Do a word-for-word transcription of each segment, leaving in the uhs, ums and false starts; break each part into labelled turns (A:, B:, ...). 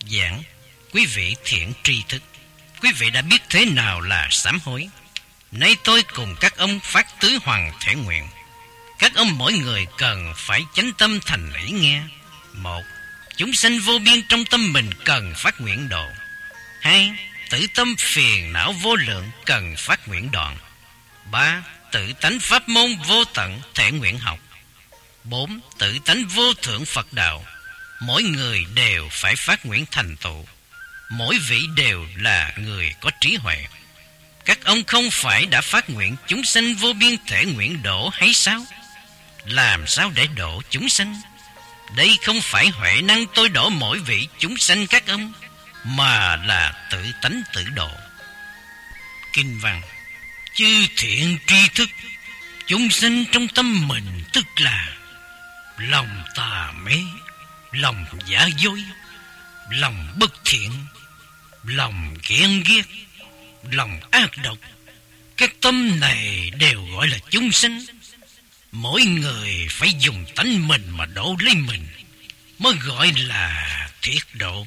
A: Giảng: quý vị thiện tri thức, quý vị đã biết thế nào là sám hối. Nay tôi cùng các ông phát tứ hoằng thể nguyện. Các ông mỗi người cần phải chánh tâm thành ý nghe. Một, chúng sanh vô biên trong tâm mình cần phát nguyện độ. Hai, tự tâm phiền não vô lượng cần phát nguyện đoạn. Ba, tự tánh pháp môn vô tận thể nguyện học. Bốn, tự tánh vô thượng Phật đạo, mỗi người đều phải phát nguyện thành tựu. Mỗi vị đều là người có trí huệ. Các ông không phải đã phát nguyện chúng sanh vô biên thể nguyện độ hay sao? Làm sao để độ chúng sanh? Đây không phải huệ năng tôi độ mỗi vị chúng sanh các ông, mà là tự tánh tự độ. Kinh văn: chư thiện tri thức, chúng sanh trong tâm mình tức là lòng tà mê, lòng giả dối, lòng bất thiện, lòng ghen ghét, lòng ác độc. Các tâm này đều gọi là chúng sanh. Mỗi người phải dùng tánh mình mà độ lấy mình, mới gọi là thiệt độ.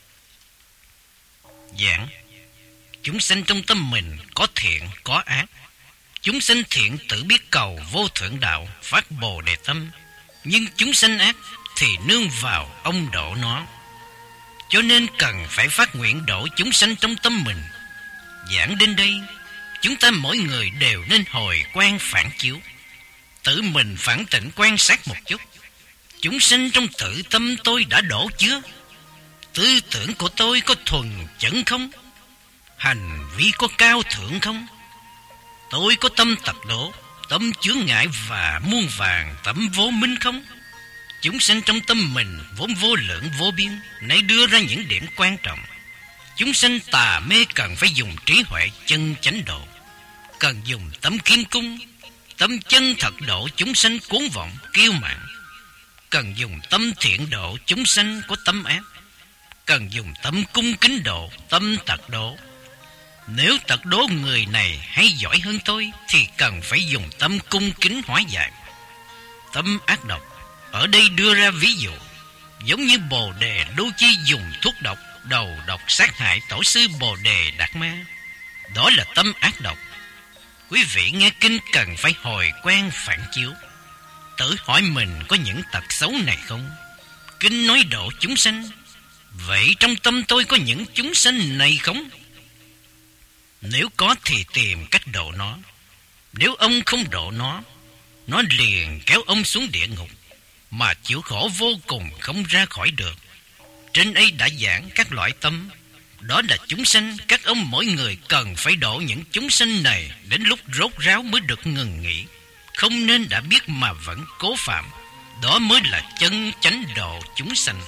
A: Giảng: chúng sanh trong tâm mình có thiện có ác. Chúng sanh thiện tự biết cầu vô thượng đạo, phát bồ đề tâm. Nhưng chúng sanh ác thì nương vào ông độ nó. Cho nên cần phải phát nguyện độ chúng sanh trong tâm mình. Giảng đến đây, chúng ta mỗi người đều nên hồi quan phản chiếu, tự mình phản tỉnh quan sát một chút. Chúng sanh trong tự tâm tôi đã đổ chưa? Tư tưởng của tôi có thuần chẩn không? Hành vi có cao thượng không? Tôi có tâm tật đổ, tâm chướng ngại và muôn vàng tẩm vô minh không? Chúng sanh trong tâm mình vốn vô lượng vô biên, nay đưa ra những điểm quan trọng. Chúng sanh tà mê cần phải dùng trí huệ chân chánh độ, cần dùng tâm khiêm cung, tâm chân thật độ chúng sanh cuốn vọng kiêu mạn, cần dùng tâm thiện độ chúng sanh có tâm ác, cần dùng tâm cung kính độ tâm tật độ. Nếu tật đố người này hay giỏi hơn tôi thì cần phải dùng tâm cung kính hóa giải. Tâm ác độc ở đây đưa ra ví dụ, giống như Bồ Đề Đô Chi dùng thuốc độc đầu độc sát hại tổ sư Bồ Đề Đạt Ma. Đó là tâm ác độc. Quý vị nghe kinh cần phải hồi quan phản chiếu, tự hỏi mình có những tật xấu này không? Kinh nói độ chúng sanh, vậy trong tâm tôi có những chúng sanh này không? Nếu có thì tìm cách độ nó. Nếu ông không độ nó, nó liền kéo ông xuống địa ngục, mà chịu khổ vô cùng không ra khỏi được. Trên đây đã giảng các loại tâm, đó là chúng sanh. Các ông mỗi người cần phải độ những chúng sanh này, đến lúc rốt ráo mới được ngừng nghỉ. Không nên đã biết mà vẫn cố phạm, đó mới là chân chánh độ chúng sanh.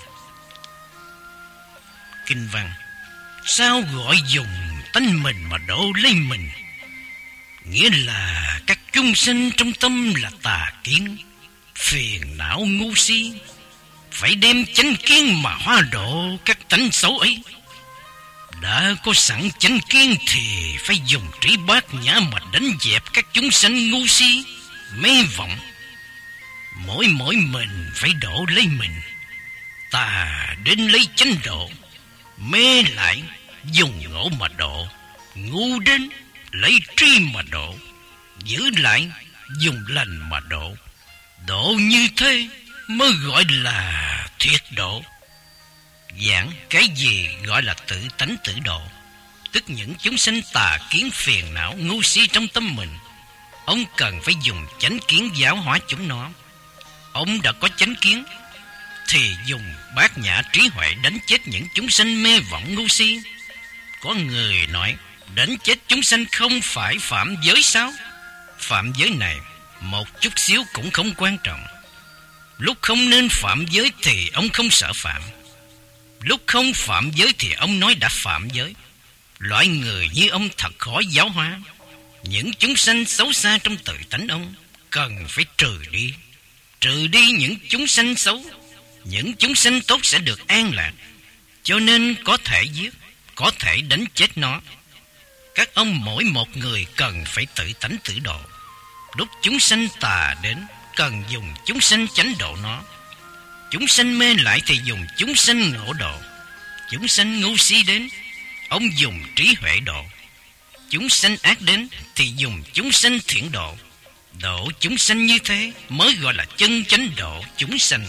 A: Kinh văn: sao gọi dùng tánh mình mà độ lấy mình? Nghĩa là các chúng sanh trong tâm là tà kiến, phiền não ngu si, phải đem chánh kiến mà hóa độ các tánh xấu ấy. Đã có sẵn chánh kiến thì phải dùng trí bát nhã mà đánh dẹp các chúng sanh ngu si, mê vọng. Mỗi mỗi mình phải độ lấy mình. Tà đến lấy chánh độ, mê lại dùng ngộ mà độ, ngu đến lấy trí mà độ, giữ lại dùng lành mà độ. Độ như thế mới gọi là thiệt độ. Giảng cái gì gọi là tự tánh tự độ, tức những chúng sanh tà kiến phiền não ngu si trong tâm mình. Ông cần phải dùng chánh kiến giáo hóa chúng nó. Ông đã có chánh kiến thì dùng bát nhã trí huệ đánh chết những chúng sanh mê vọng ngu si. Có người nói đánh chết chúng sanh không phải phạm giới sao? Phạm giới này một chút xíu cũng không quan trọng. Lúc không nên phạm giới thì ông không sợ phạm, lúc không phạm giới thì ông nói đã phạm giới. Loại người như ông thật khó giáo hóa. Những chúng sanh xấu xa trong tự tánh ông cần phải trừ đi. Trừ đi những chúng sanh xấu, những chúng sanh tốt sẽ được an lạc. Cho nên có thể giết, có thể đánh chết nó. Các ông mỗi một người cần phải tự tánh tự độ. Lúc chúng sanh tà đến, cần dùng chúng sanh chánh độ nó. Chúng sanh mê lại thì dùng chúng sanh ngộ độ. chúng sanh ngu si đến, ông dùng trí huệ độ. Chúng sanh ác đến thì dùng chúng sanh thiện độ. Độ chúng sanh như thế mới gọi là chân chánh độ chúng sanh.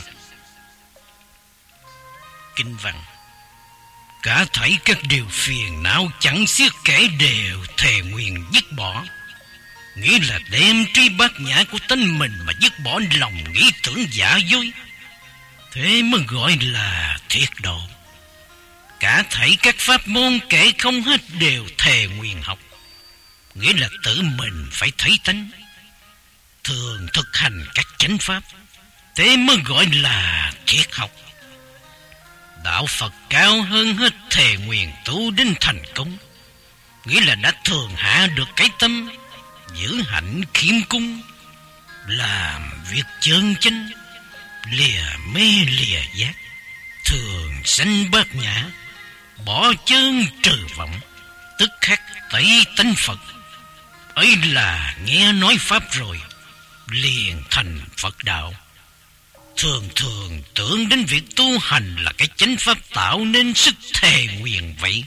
A: Kinh văn: cả thảy các điều phiền não chẳng xiết kể đều thề nguyện dứt bỏ. Nghĩa là đem tri bát nhã của tánh mình mà dứt bỏ lòng nghĩ tưởng giả dối, thế mới gọi là thiệt độ. Cả thảy các pháp môn kể không hết đều thề nguyện học. Nghĩa là tự mình phải thấy tánh, thường thực hành các chánh pháp, thế mới gọi là thiệt học. Đạo Phật cao hơn hết thề nguyện tu đến thành công. Nghĩa là đã thường hạ được cái tâm, giữ hạnh khiêm cung, làm việc chân chánh, lìa mê lìa giác, thường sanh bát nhã, bỏ chân trừ vọng, tức khắc tẩy tánh Phật. Ấy là nghe nói pháp rồi, liền thành Phật đạo. Thường thường tưởng đến việc tu hành là cái chánh pháp tạo nên sức thề nguyện vậy.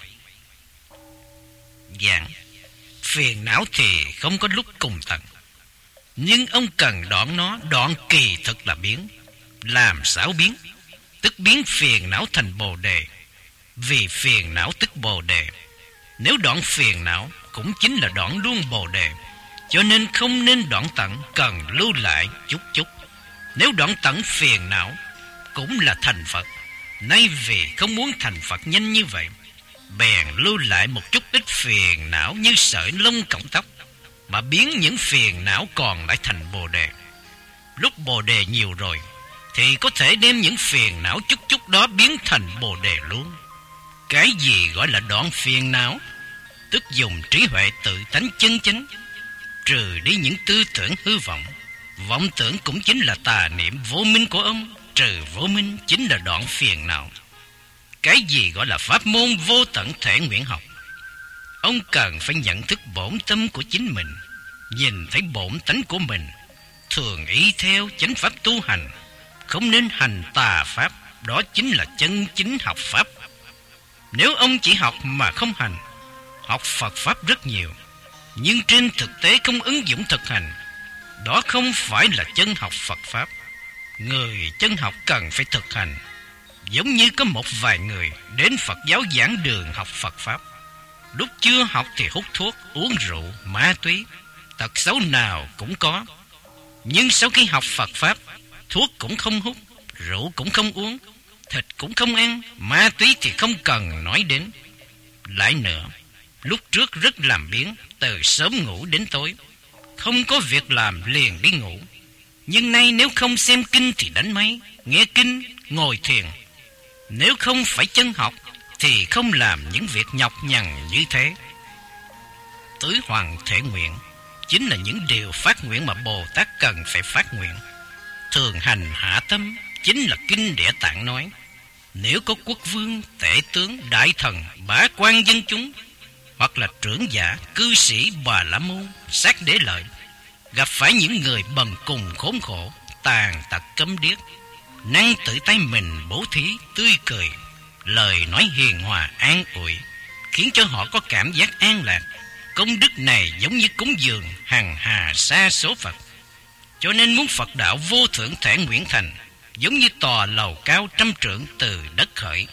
A: Giảng: phiền não thì không có lúc cùng tận, nhưng ông cần đoạn nó, đoạn kỳ thực là biến. Làm sao biến? Tức biến phiền não thành bồ đề. Vì phiền não tức bồ đề, nếu đoạn phiền não cũng chính là đoạn luôn bồ đề. Cho nên không nên đoạn tận, cần lưu lại chút chút. Nếu đoạn tận phiền não cũng là thành Phật. Nay vì không muốn thành Phật nhanh như vậy, bèn lưu lại một chút ít phiền não như sợi lông cọng tóc, mà biến những phiền não còn lại thành bồ đề. Lúc bồ đề nhiều rồi thì có thể đem những phiền não chút chút đó biến thành bồ đề luôn. Cái gì gọi là đoạn phiền não? Tức dùng trí huệ tự tánh chân chánh, trừ đi những tư tưởng hư vọng. Vọng tưởng cũng chính là tà niệm vô minh của ông, trừ vô minh chính là đoạn phiền não. Cái gì gọi là pháp môn vô tận thể nguyện học? Ông cần phải nhận thức bổn tâm của chính mình, nhìn thấy bổn tánh của mình, thường ý theo chánh pháp tu hành, không nên hành tà pháp. Đó chính là chân chính học pháp. Nếu ông chỉ học mà không hành, học Phật pháp rất nhiều, nhưng trên thực tế không ứng dụng thực hành, đó không phải là chân học Phật pháp. Người chân học cần phải thực hành. Giống như có một vài người đến Phật giáo giảng đường học Phật pháp, lúc chưa học thì hút thuốc, uống rượu, ma túy, tật xấu nào cũng có. Nhưng sau khi học Phật pháp, thuốc cũng không hút, rượu cũng không uống, thịt cũng không ăn, ma túy thì không cần nói đến. Lại nữa, lúc trước rất làm biếng, từ sớm ngủ đến tối, không có việc làm liền đi ngủ. Nhưng nay nếu không xem kinh thì đánh máy, nghe kinh, ngồi thiền. Nếu không phải chân học thì không làm những việc nhọc nhằn như thế. Tứ hoàng thể nguyện chính là những điều phát nguyện mà Bồ Tát cần phải phát nguyện. Thường hành hạ tâm chính là kinh Địa Tạng nói, nếu có quốc vương, tể tướng, đại thần, bá quan dân chúng, hoặc là trưởng giả, cư sĩ, bà la môn, sát đế lợi, gặp phải những người bần cùng khốn khổ, tàn tật câm điếc, năng tự tay mình bố thí, tươi cười, lời nói hiền hòa an ủi, khiến cho họ có cảm giác an lạc. Công đức này giống như cúng dường hằng hà sa số Phật. Cho nên muốn Phật đạo vô thượng thể nguyện thành, giống như tòa lầu cao trăm trượng từ đất khởi.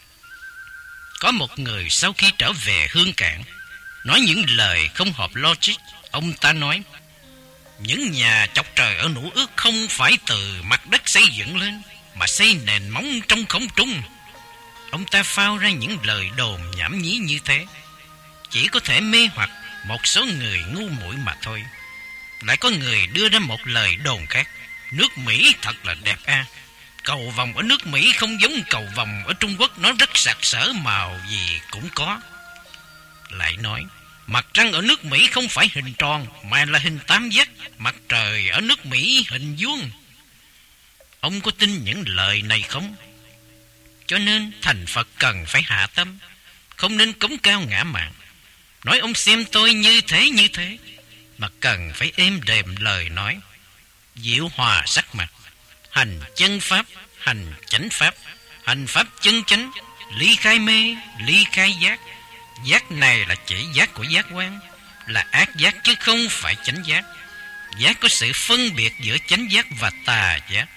A: Có một người sau khi trở về Hương Cảng, nói những lời không hợp logic. Ông ta nói, những nhà chọc trời ở Nũ Ước không phải từ mặt đất xây dựng lên, mà xây nền móng trong không trung. Ông ta phao ra những lời đồn nhảm nhí như thế, chỉ có thể mê hoặc một số người ngu muội mà thôi. Lại có người đưa ra một lời đồn khác, nước Mỹ thật là đẹp a, à. Cầu vồng ở nước Mỹ không giống cầu vồng ở Trung Quốc, nó rất sặc sỡ, màu gì cũng có. Lại nói, mặt trăng ở nước Mỹ không phải hình tròn mà là hình tam giác, mặt trời ở nước Mỹ hình vuông. Ông có tin những lời này không? Cho nên thành Phật cần phải hạ tâm, không nên cống cao ngã mạn, nói ông xem tôi như thế như thế, mà cần phải êm đềm lời nói, dịu hòa sắc mặt, hành chân pháp, hành chánh pháp, hành pháp chân chánh, ly khai mê, ly khai giác. Giác này là chỉ giác của giác quan, là ác giác chứ không phải chánh giác. Giác có sự phân biệt giữa chánh giác và tà giác.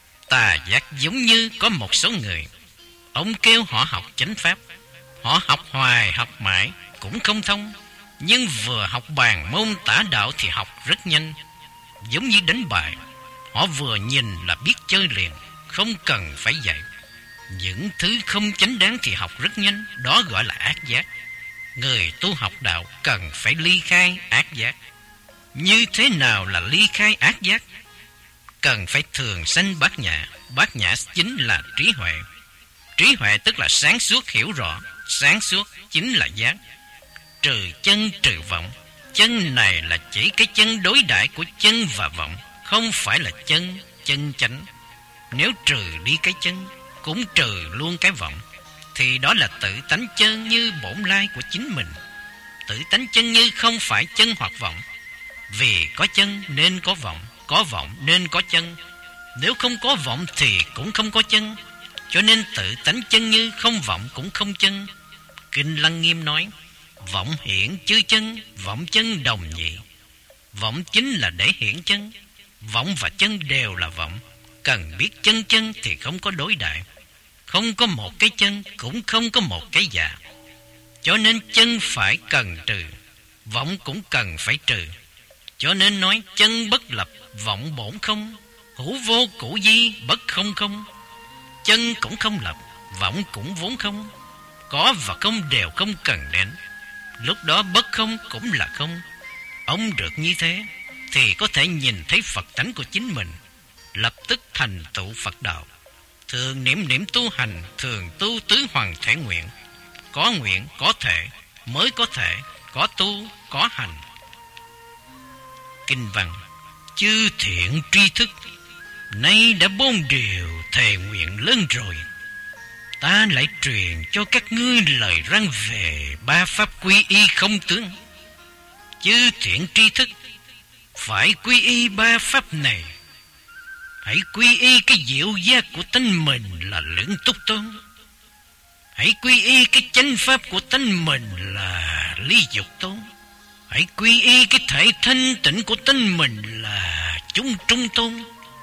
A: Tà giác giống như có một số người, ông kêu họ học chánh pháp, họ học hoài học mãi cũng không thông, nhưng vừa học bàn môn tả đạo thì học rất nhanh, giống như đánh bài. Họ vừa nhìn là biết chơi liền, không cần phải dạy. Những thứ không chánh đáng thì học rất nhanh, đó gọi là ác giác. Người tu học đạo cần phải ly khai ác giác. Như thế nào là ly khai ác giác? Cần phải thường sanh bát nhã. Bát nhã chính là trí huệ. Trí huệ tức là sáng suốt hiểu rõ. Sáng suốt chính là giác. Trừ chân trừ vọng. Chân này là chỉ cái chân đối đãi của chân và vọng, không phải là chân, chân chánh. Nếu trừ đi cái chân, cũng trừ luôn cái vọng, thì đó là tự tánh chân như bổn lai của chính mình. Tự tánh chân như không phải chân hoặc vọng. Vì có chân nên có vọng, có vọng nên có chân. Nếu không có vọng thì cũng không có chân. Cho nên tự tánh chân như không vọng cũng không chân. Kinh Lăng Nghiêm nói: vọng hiển chư chân, vọng chân đồng nhị. Vọng chính là để hiển chân. Vọng và chân đều là vọng. Cần biết chân chân thì không có đối đại. Không có một cái chân, cũng không có một cái dạ. Cho nên chân phải cần trừ, vọng cũng cần phải trừ. Cho nên nói chân bất lập, vọng bổn không. Hữu vô cũ di, bất không không. Chân cũng không lập, vọng cũng vốn không. Có và không đều không cần đến. Lúc đó bất không cũng là không. Ông được như thế thì có thể nhìn thấy Phật tánh của chính mình, lập tức thành tựu Phật đạo. Thường niệm niệm tu hành, thường tu tứ hoàng thể nguyện. Có nguyện, có thể, mới có thể, có tu, có hành. Kinh văn: chư thiện tri thức, nay đã bốn điều thề nguyện lớn rồi. Ta lại truyền cho các ngươi lời răn về ba pháp quy y không tướng. Chư thiện tri thức, phải quy y ba pháp này. Hãy quy y cái diệu giác của tánh mình là Lưỡng Túc Tôn. Hãy quy y cái chánh pháp của tánh mình là Lý Dục Tôn. Hãy quy y cái thể thanh tịnh của tánh mình là Chúng Trung Tôn.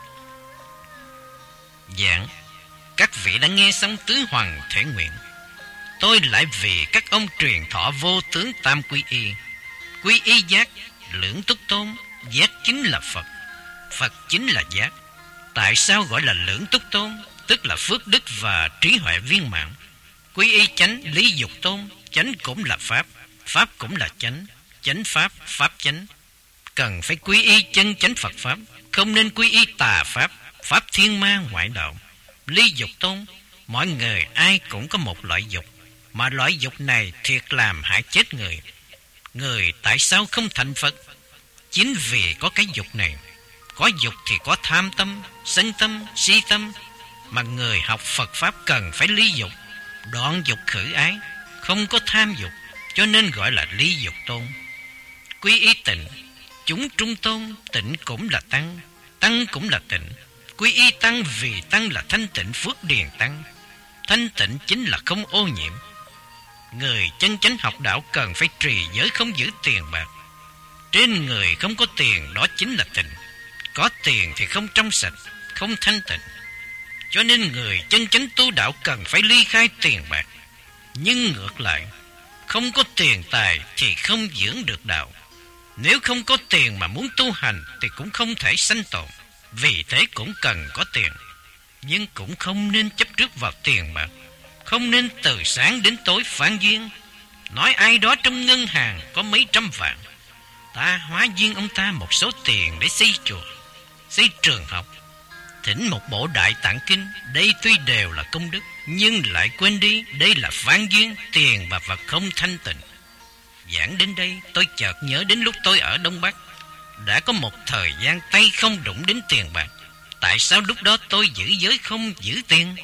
A: Giảng: các vị đã nghe xong tứ hoàng thể nguyện, tôi lại vì các ông truyền thọ vô tướng tam quy y. Quy y giác, Lưỡng Túc Tôn. Giác chính là Phật, Phật chính là giác. Tại sao gọi là Lưỡng Túc Tôn? Tức là phước đức và trí huệ viên mãn. Quy y chánh, Lý Dục Tôn. Chánh cũng là pháp, pháp cũng là chánh. Chánh pháp, pháp chánh. Cần phải quy y chân chánh Phật pháp, không nên quy y tà pháp, pháp thiên ma ngoại đạo. Lý Dục Tôn. Mọi người ai cũng có một loại dục, mà loại dục này thiệt làm hại chết người. Người tại sao không thành Phật? Chính vì có cái dục này. Có dục thì có tham tâm, sân tâm, si tâm. Mà người học Phật pháp cần phải ly dục, đoạn dục khử ái, không có tham dục, cho nên gọi là Lý Dục Tôn. Quy y tịnh, chúng trung tôn. Tịnh cũng là tăng, tăng cũng là tịnh. Quy y tăng vì tăng là thanh tịnh phước điền tăng. Thanh tịnh chính là không ô nhiễm. Người chân chánh học đạo cần phải trì giới không giữ tiền bạc. Trên người không có tiền, đó chính là tịnh. Có tiền thì không trong sạch, không thanh tịnh. Cho nên người chân chánh tu đạo cần phải ly khai tiền bạc. Nhưng ngược lại, không có tiền tài thì không dưỡng được đạo. Nếu không có tiền mà muốn tu hành thì cũng không thể sanh tồn. Vì thế cũng cần có tiền. Nhưng cũng không nên chấp trước vào tiền bạc. Không nên từ sáng đến tối phản duyên. Nói ai đó trong ngân hàng có mấy trăm vạn, ta hóa duyên ông ta một số tiền để xây chùa, xây trường học, thỉnh một bộ Đại Tạng Kinh. Đây tuy đều là công đức, nhưng lại quên đi đây là phản duyên, tiền và vật không thanh tịnh. Giảng đến đây tôi chợt nhớ đến lúc tôi ở Đông Bắc, đã có một thời gian tay không đụng đến tiền bạc. Tại sao lúc đó tôi giữ giới không giữ tiền?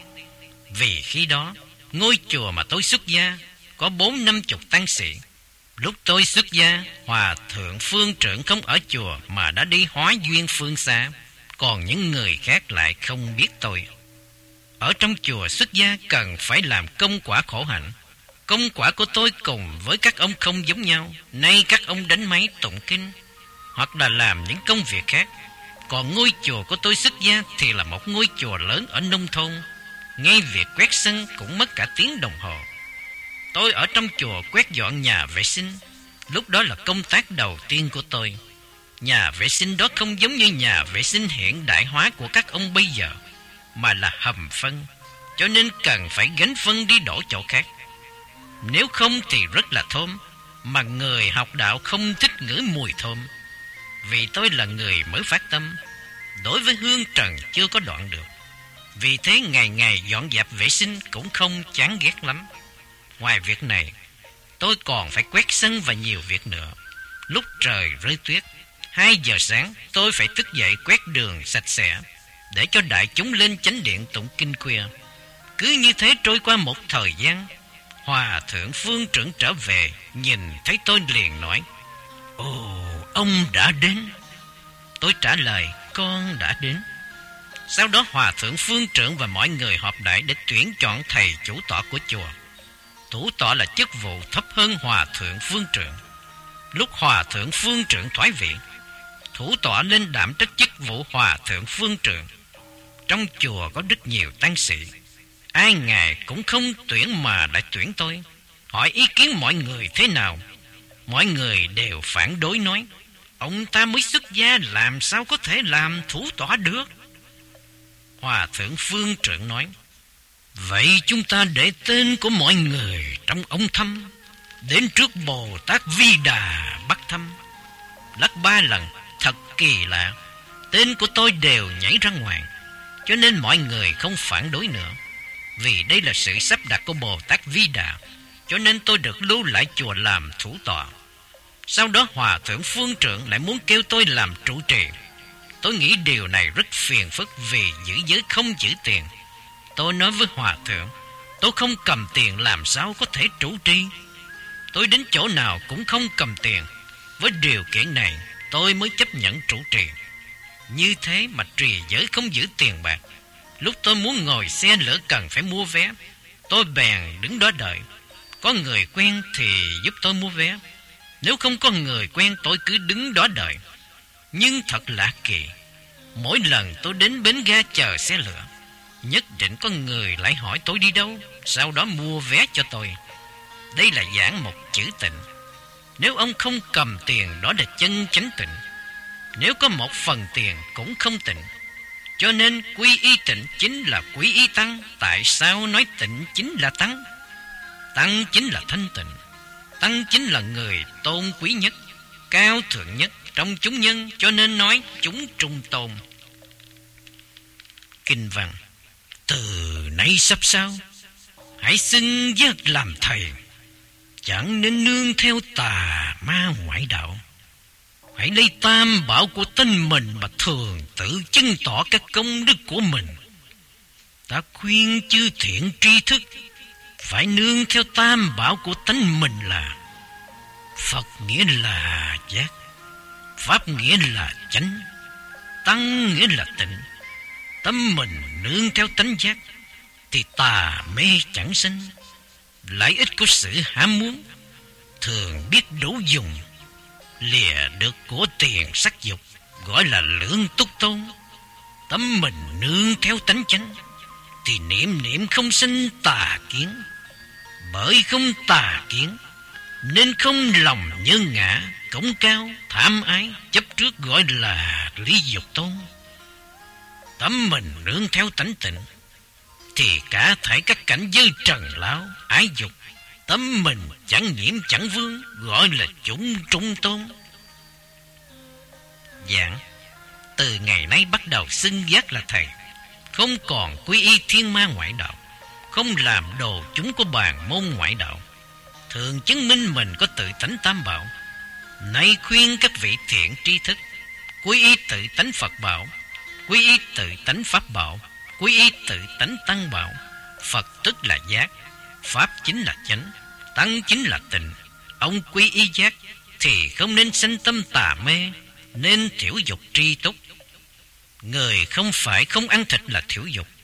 A: Vì khi đó ngôi chùa mà tôi xuất gia có bốn năm chục tăng sĩ. Lúc tôi xuất gia, hòa thượng phương trưởng không ở chùa mà đã đi hóa duyên phương xa, còn những người khác lại không biết tôi. ở trong chùa xuất gia cần phải làm công quả khổ hạnh. Công quả của tôi cùng với các ông không giống nhau. Nay các ông đánh máy tụng kinh hoặc là làm những công việc khác. Còn ngôi chùa của tôi xuất gia thì là một ngôi chùa lớn ở nông thôn. Ngay việc quét sân cũng mất cả tiếng đồng hồ. Tôi ở trong chùa quét dọn nhà vệ sinh. Lúc đó là công tác đầu tiên của tôi. Nhà vệ sinh đó không giống như nhà vệ sinh hiện đại hóa của các ông bây giờ, mà là hầm phân, cho nên cần phải gánh phân đi đổ chỗ khác. Nếu không thì rất là thơm, mà người học đạo không thích ngửi mùi thơm. Vì tôi là người mới phát tâm, đối với hương trần chưa có đoạn được. Vì thế ngày ngày dọn dẹp vệ sinh cũng không chán ghét lắm. Ngoài việc này, tôi còn phải quét sân và nhiều việc nữa. Lúc trời rơi tuyết, hai giờ sáng tôi phải thức dậy quét đường sạch sẽ, để cho đại chúng lên chánh điện tụng kinh khuya. Cứ như thế trôi qua một thời gian, Hòa thượng Phương trưởng trở về, nhìn thấy tôi liền nói: "Ồ, ông đã đến." Tôi trả lời: "Con đã đến." Sau đó Hòa thượng Phương trưởng và mọi người họp đại để tuyển chọn thầy chủ tọa của chùa. Thủ tọa là chức vụ thấp hơn Hòa thượng Phương trưởng. Lúc Hòa thượng Phương trưởng thoái vị, thủ tọa lên đảm trách chức vụ Hòa thượng Phương trưởng. Trong chùa có rất nhiều tăng sĩ, ai ngài cũng không tuyển mà lại tuyển tôi. Hỏi ý kiến mọi người thế nào, mọi người đều phản đối nói: "Ông ta mới xuất gia làm sao có thể làm thủ tọa được?" Hòa thượng Phương trưởng nói: "Vậy chúng ta để tên của mọi người trong ống thăm, đến trước Bồ Tát Vi Đà bắt thăm." Lắc ba lần, thật kỳ lạ, tên của tôi đều nhảy ra ngoài, cho nên mọi người không phản đối nữa. Vì đây là sự sắp đặt của Bồ Tát Vi Đà, cho nên tôi được lưu lại chùa làm thủ tọa. Sau đó Hòa thượng Phương trưởng lại muốn kêu tôi làm trụ trì. Tôi nghĩ điều này rất phiền phức vì giữ giới không giữ tiền. Tôi nói với Hòa thượng: "Tôi không cầm tiền làm sao có thể trụ trì? Tôi đến chỗ nào cũng không cầm tiền. Với điều kiện này tôi mới chấp nhận trụ trì. Như thế mà trì giới không giữ tiền bạc. Lúc tôi muốn ngồi xe lỡ cần phải mua vé, tôi bèn đứng đó đợi. Có người quen thì giúp tôi mua vé. Nếu không có người quen tôi cứ đứng đó đợi. Nhưng thật lạ kỳ, mỗi lần tôi đến bến ga chờ xe lửa, nhất định có người lại hỏi tôi đi đâu, sau đó mua vé cho tôi. Đây là giảng một chữ tịnh. Nếu ông không cầm tiền, đó là chân chánh tịnh. Nếu có một phần tiền cũng không tịnh. Cho nên quy y tịnh chính là quy y tăng. Tại sao nói tịnh chính là tăng? Tăng chính là thanh tịnh. Tăng chính là người tôn quý nhất, cao thượng nhất trong chúng nhân, cho nên nói chúng trung tôn. Kinh văn: "Từ nay sắp sau, hãy xưng giác làm thầy, chẳng nên nương theo tà ma ngoại đạo. Hãy lấy tam bảo của tên mình mà thường tự chứng tỏ các công đức của mình. Ta khuyên chư thiện tri thức phải nương theo tam bảo của tánh mình là: Phật nghĩa là giác, Pháp nghĩa là chánh, Tăng nghĩa là tịnh. Tâm mình nương theo tánh giác thì tà mê chẳng sinh. Lợi ích của sự ham muốn thường biết đủ dùng, lìa được của tiền sắc dục, gọi là lưỡng túc tôn. Tâm mình nương theo tánh chánh thì niệm niệm không sinh tà kiến. Bởi không tà kiến nên không lòng nhân ngã, cống cao, tham ái, chấp trước, gọi là lý dục tôn. Tâm mình nương theo tánh tịnh thì cả thảy các cảnh giới trần lão, ái dục, tâm mình chẳng nhiễm chẳng vương, gọi là chúng trung tôn. Giảng: từ ngày nay bắt đầu xưng giác là thầy, không còn quy y thiên ma ngoại đạo, không làm đồ chúng của bàn môn ngoại đạo, thường chứng minh mình có tự tánh tam bảo. Nay khuyên các vị thiện tri thức quy y tự tánh Phật bảo, quy y tự tánh Pháp bảo, quy y tự tánh Tăng bảo. Phật tức là giác, Pháp chính là chánh, Tăng chính là tịnh. Ông quy y giác thì không nên sanh tâm tà mê, nên thiểu dục tri túc. Người không phải không ăn thịt là thiểu dục,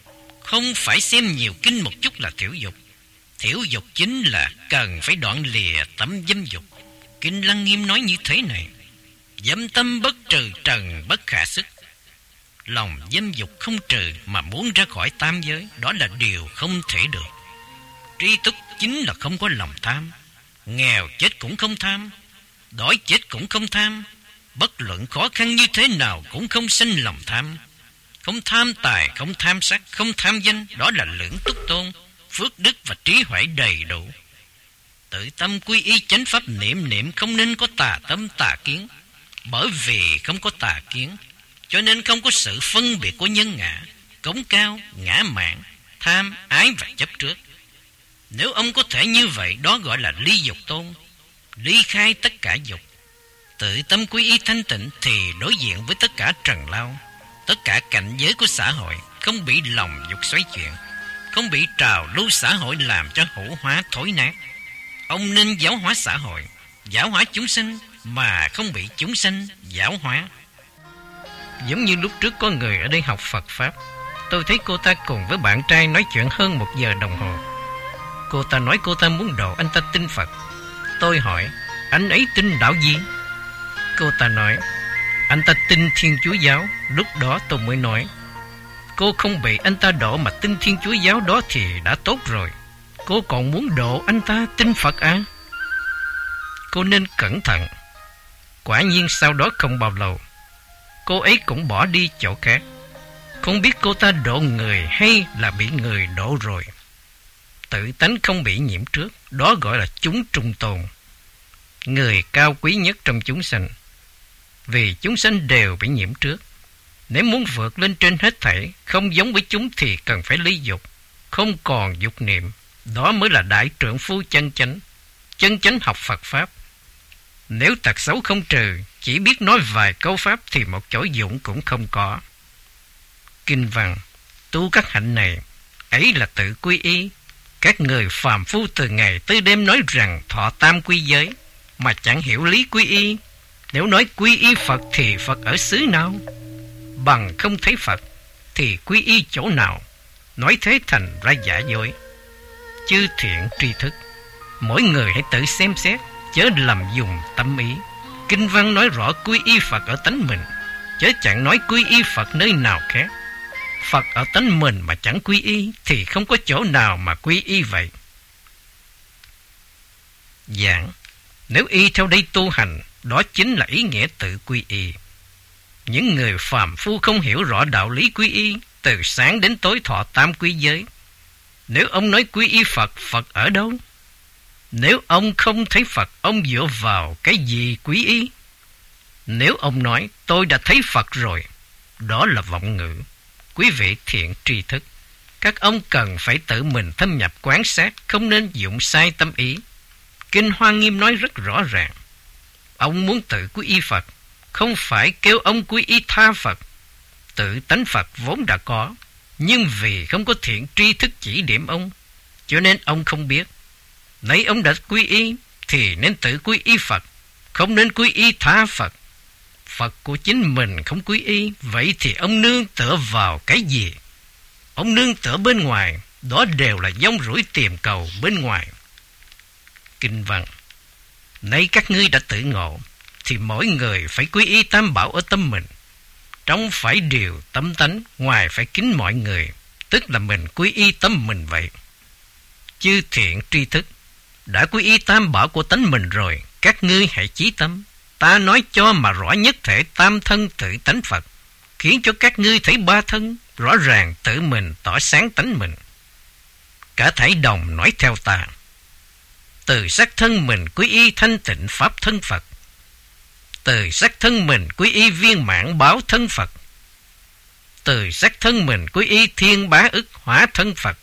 A: Không phải xem nhiều kinh một chút là thiểu dục. Thiểu dục chính là cần phải đoạn lìa tấm dâm dục. Kinh Lăng Nghiêm nói như thế này: dâm tâm bất trừ, trần bất khả sức. Lòng dâm dục không trừ mà muốn ra khỏi tam giới, đó là điều không thể được. Tri túc chính là không có lòng tham. Nghèo chết cũng không tham, đói chết cũng không tham. Bất luận khó khăn như thế nào cũng không sinh lòng tham. Không tham tài, không tham sắc, không tham danh, đó là lưỡng túc tôn, phước đức và trí huệ đầy đủ. Tự tâm quy y chánh pháp, niệm niệm không nên có tà tâm tà kiến. Bởi vì không có tà kiến, cho nên không có sự phân biệt của nhân ngã, cống cao, ngã mạn, tham, ái và chấp trước. Nếu ông có thể như vậy, đó gọi là ly dục tôn, ly khai tất cả dục. Tự tâm quy y thanh tịnh thì đối diện với tất cả trần lao, tất cả cảnh giới của xã hội, không bị lòng dục xoáy chuyển, không bị trào lưu xã hội làm cho hữu hóa thối nát. Ông nên giáo hóa xã hội, giáo hóa chúng sinh, mà không bị chúng sinh giáo hóa. Giống như lúc trước có người ở đây học Phật Pháp, tôi thấy cô ta cùng với bạn trai nói chuyện hơn một giờ đồng hồ. Cô ta nói cô ta muốn độ anh ta tin Phật. Tôi hỏi, anh ấy tin đạo gì? Cô ta nói, anh ta tin Thiên Chúa giáo. Lúc đó tôi mới nói, cô không bị anh ta độ mà tin Thiên Chúa giáo đó thì đã tốt rồi. Cô còn muốn độ anh ta tin Phật à? Cô nên cẩn thận. Quả nhiên sau đó không bao lâu, cô ấy cũng bỏ đi chỗ khác. Không biết cô ta độ người hay là bị người độ rồi. Tự tánh không bị nhiễm trước, đó gọi là chúng trung tôn, người cao quý nhất trong chúng sanh. Vì chúng sanh đều bị nhiễm trước. Nếu muốn vượt lên trên hết thảy, không giống với chúng thì cần phải ly dục, không còn dục niệm. Đó mới là đại trượng phu chân chánh, chân chánh học Phật Pháp. Nếu tật xấu không trừ, chỉ biết nói vài câu Pháp thì một chỗ dụng cũng không có. Kinh văn, tu các hạnh này, ấy là tự quy y. Các người phàm phu từ ngày tới đêm nói rằng thọ tam quy giới, mà chẳng hiểu lý quy y. Nếu nói quy y Phật thì Phật ở xứ nào? Bằng không thấy Phật thì quy y chỗ nào? Nói thế thành ra giả dối. Chư thiện tri thức, mỗi người hãy tự xem xét, chớ làm dùng tâm ý. Kinh văn nói rõ quy y Phật ở tánh mình, chớ chẳng nói quy y Phật nơi nào khác. Phật ở tánh mình mà chẳng quy y thì không có chỗ nào mà quy y vậy. Giảng, nếu y theo đây tu hành, đó chính là ý nghĩa tự quy y. Những người phàm phu không hiểu rõ đạo lý quy y, từ sáng đến tối thọ tam quy giới. Nếu ông nói quy y Phật, Phật ở đâu? Nếu ông không thấy Phật, ông dựa vào cái gì quy y? Nếu ông nói tôi đã thấy Phật rồi, đó là vọng ngữ. Quý vị thiện tri thức, các ông cần phải tự mình thâm nhập quan sát, không nên dụng sai tâm ý. Kinh Hoa Nghiêm nói rất rõ ràng. Ông muốn tự quy y Phật, không phải kêu ông quy y tha Phật. Tự tánh Phật vốn đã có, nhưng vì không có thiện tri thức chỉ điểm ông, cho nên ông không biết. Nãy ông đã quy y thì nên tự quy y Phật, không nên quy y tha Phật. Phật của chính mình không quy y, vậy thì ông nương tựa vào cái gì? Ông nương tựa bên ngoài, đó đều là dông rủi tìm cầu bên ngoài. Kinh văn, nay các ngươi đã tự ngộ, thì mỗi người phải quy y tam bảo ở tâm mình. Trong phải điều tâm tánh, ngoài phải kính mọi người, tức là mình quy y tâm mình vậy. Chư thiện tri thức, đã quy y tam bảo của tánh mình rồi, các ngươi hãy chí tâm. Ta nói cho mà rõ nhất thể tam thân tự tánh Phật, khiến cho các ngươi thấy ba thân, rõ ràng tự mình tỏ sáng tánh mình. Cả thảy đồng nói theo ta. Từ sắc thân mình quy y thanh tịnh pháp thân Phật. Từ sắc thân mình quy y viên mãn báo thân Phật. Từ sắc thân mình quy y thiên bá ức hóa thân Phật.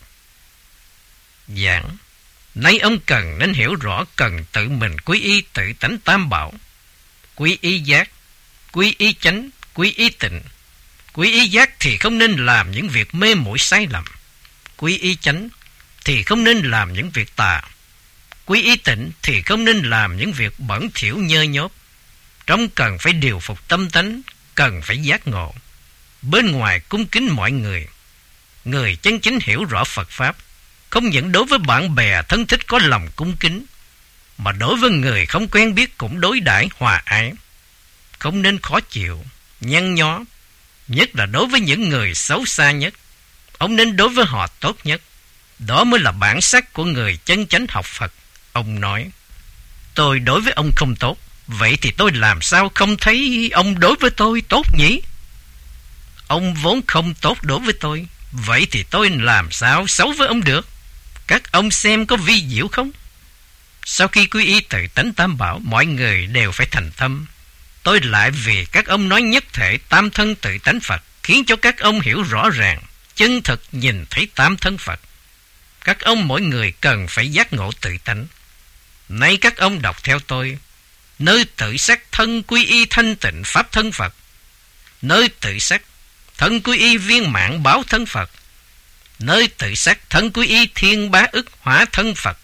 A: Giảng, nay ông cần nên hiểu rõ, cần tự mình quy y tự tánh tam bảo. Quy y giác, quy y chánh, quy y tịnh. Quy y giác thì không nên làm những việc mê muội sai lầm. Quy y chánh thì không nên làm những việc tà. Quy y tịnh thì không nên làm những việc bẩn thỉu nhơ nhớp. Trong cần phải điều phục tâm tánh, cần phải giác ngộ. Bên ngoài cung kính mọi người, Người chân chính hiểu rõ Phật Pháp, không những đối với bạn bè thân thích có lòng cung kính, mà đối với người không quen biết cũng đối đãi hòa ái, không nên khó chịu, nhăn nhó. Nhất là đối với những người xấu xa nhất, ông nên đối với họ tốt nhất. Đó mới là bản sắc của người chân chánh học Phật. Ông nói, tôi đối với ông không tốt, vậy thì tôi làm sao không thấy ông đối với tôi tốt nhỉ? Ông vốn không tốt đối với tôi, vậy thì tôi làm sao xấu với ông được? Các ông xem có vi diệu không? Sau khi quy y tự tánh tam bảo, mọi người đều phải thành tâm. Tôi lại vì các ông nói nhất thể tam thân tự tánh Phật, khiến cho các ông hiểu rõ ràng, chân thực nhìn thấy tam thân Phật. Các ông mỗi người cần phải giác ngộ tự tánh. Nay các ông đọc theo tôi, nơi tự sắc thân quy y thanh tịnh pháp thân Phật, nơi tự sắc thân quy y viên mãn báo thân Phật, nơi tự sắc thân quy y thiên bá ức hóa thân Phật.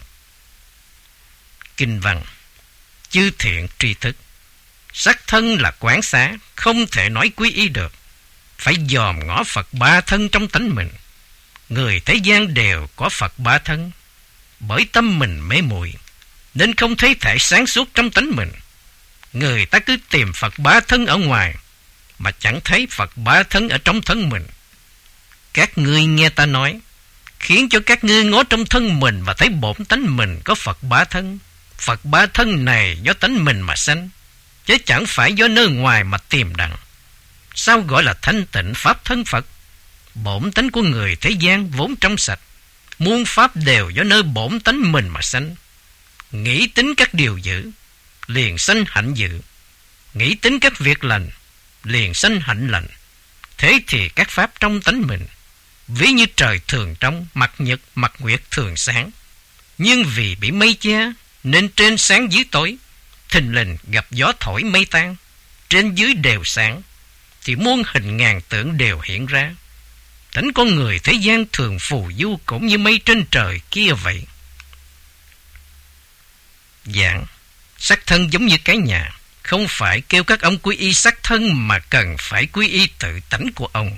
A: Kinh văn: chư thiện tri thức. Sắc thân là quán xá, không thể nói quy y được, phải dòm ngó Phật ba thân trong tánh mình. Người thế gian đều có Phật ba thân, bởi tâm mình mê muội nên không thấy thể sáng suốt trong tánh mình. Người ta cứ tìm Phật ba thân ở ngoài, mà chẳng thấy Phật ba thân ở trong thân mình. Các ngươi nghe ta nói, khiến cho các ngươi ngó trong thân mình và thấy bổn tánh mình có Phật ba thân. Phật ba thân này do tánh mình mà sanh, chứ chẳng phải do nơi ngoài mà tìm đặng. Sao gọi là thanh tịnh pháp thân Phật? Bổn tánh của người thế gian vốn trong sạch, muôn pháp đều do nơi bổn tánh mình mà sanh. Nghĩ tính các điều dữ, liền sanh hạnh dữ. Nghĩ tính các việc lành, liền sanh hạnh lành. Thế thì các pháp trong tánh mình, ví như trời thường trong, mặt nhật, mặt nguyệt thường sáng. Nhưng vì bị mây che, nên trên sáng dưới tối. Thình lình gặp gió thổi mây tan, trên dưới đều sáng, thì muôn hình ngàn tượng đều hiện ra. Tánh con người thế gian thường phù du cũng như mây trên trời kia vậy. Dạng: sắc thân giống như cái nhà, không phải kêu các ông quy y sắc thân, mà cần phải quy y tự tánh của ông.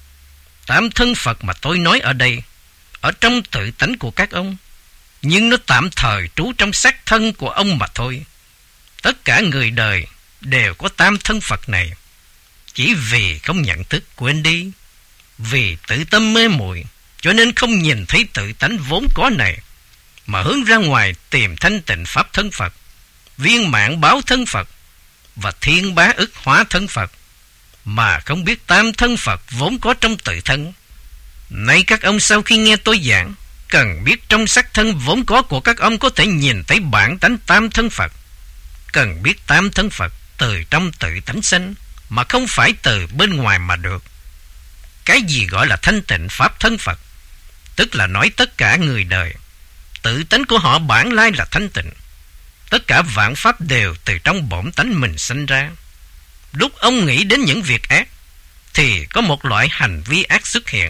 A: Tam thân Phật mà tôi nói ở đây, ở trong tự tánh của các ông, nhưng nó tạm thời trú trong sắc thân của ông mà thôi. Tất cả người đời đều có tam thân Phật này, chỉ vì không nhận thức quên đi, vì tự tâm mê muội cho nên không nhìn thấy tự tánh vốn có này, mà hướng ra ngoài tìm thanh tịnh pháp thân Phật, viên mãn báo thân Phật và thiên bá ức hóa thân Phật, mà không biết tam thân Phật vốn có trong tự thân. Nay các ông sau khi nghe tôi giảng, cần biết trong sắc thân vốn có của các ông có thể nhìn thấy bản tánh tam thân Phật. Cần biết tam thân Phật từ trong tự tánh sanh, mà không phải từ bên ngoài mà được. Cái gì gọi là thanh tịnh pháp thân Phật? Tức là nói tất cả người đời, tự tánh của họ bản lai là thanh tịnh. Tất cả vạn pháp đều từ trong bổn tánh mình sanh ra. Lúc ông nghĩ đến những việc ác, thì có một loại hành vi ác xuất hiện.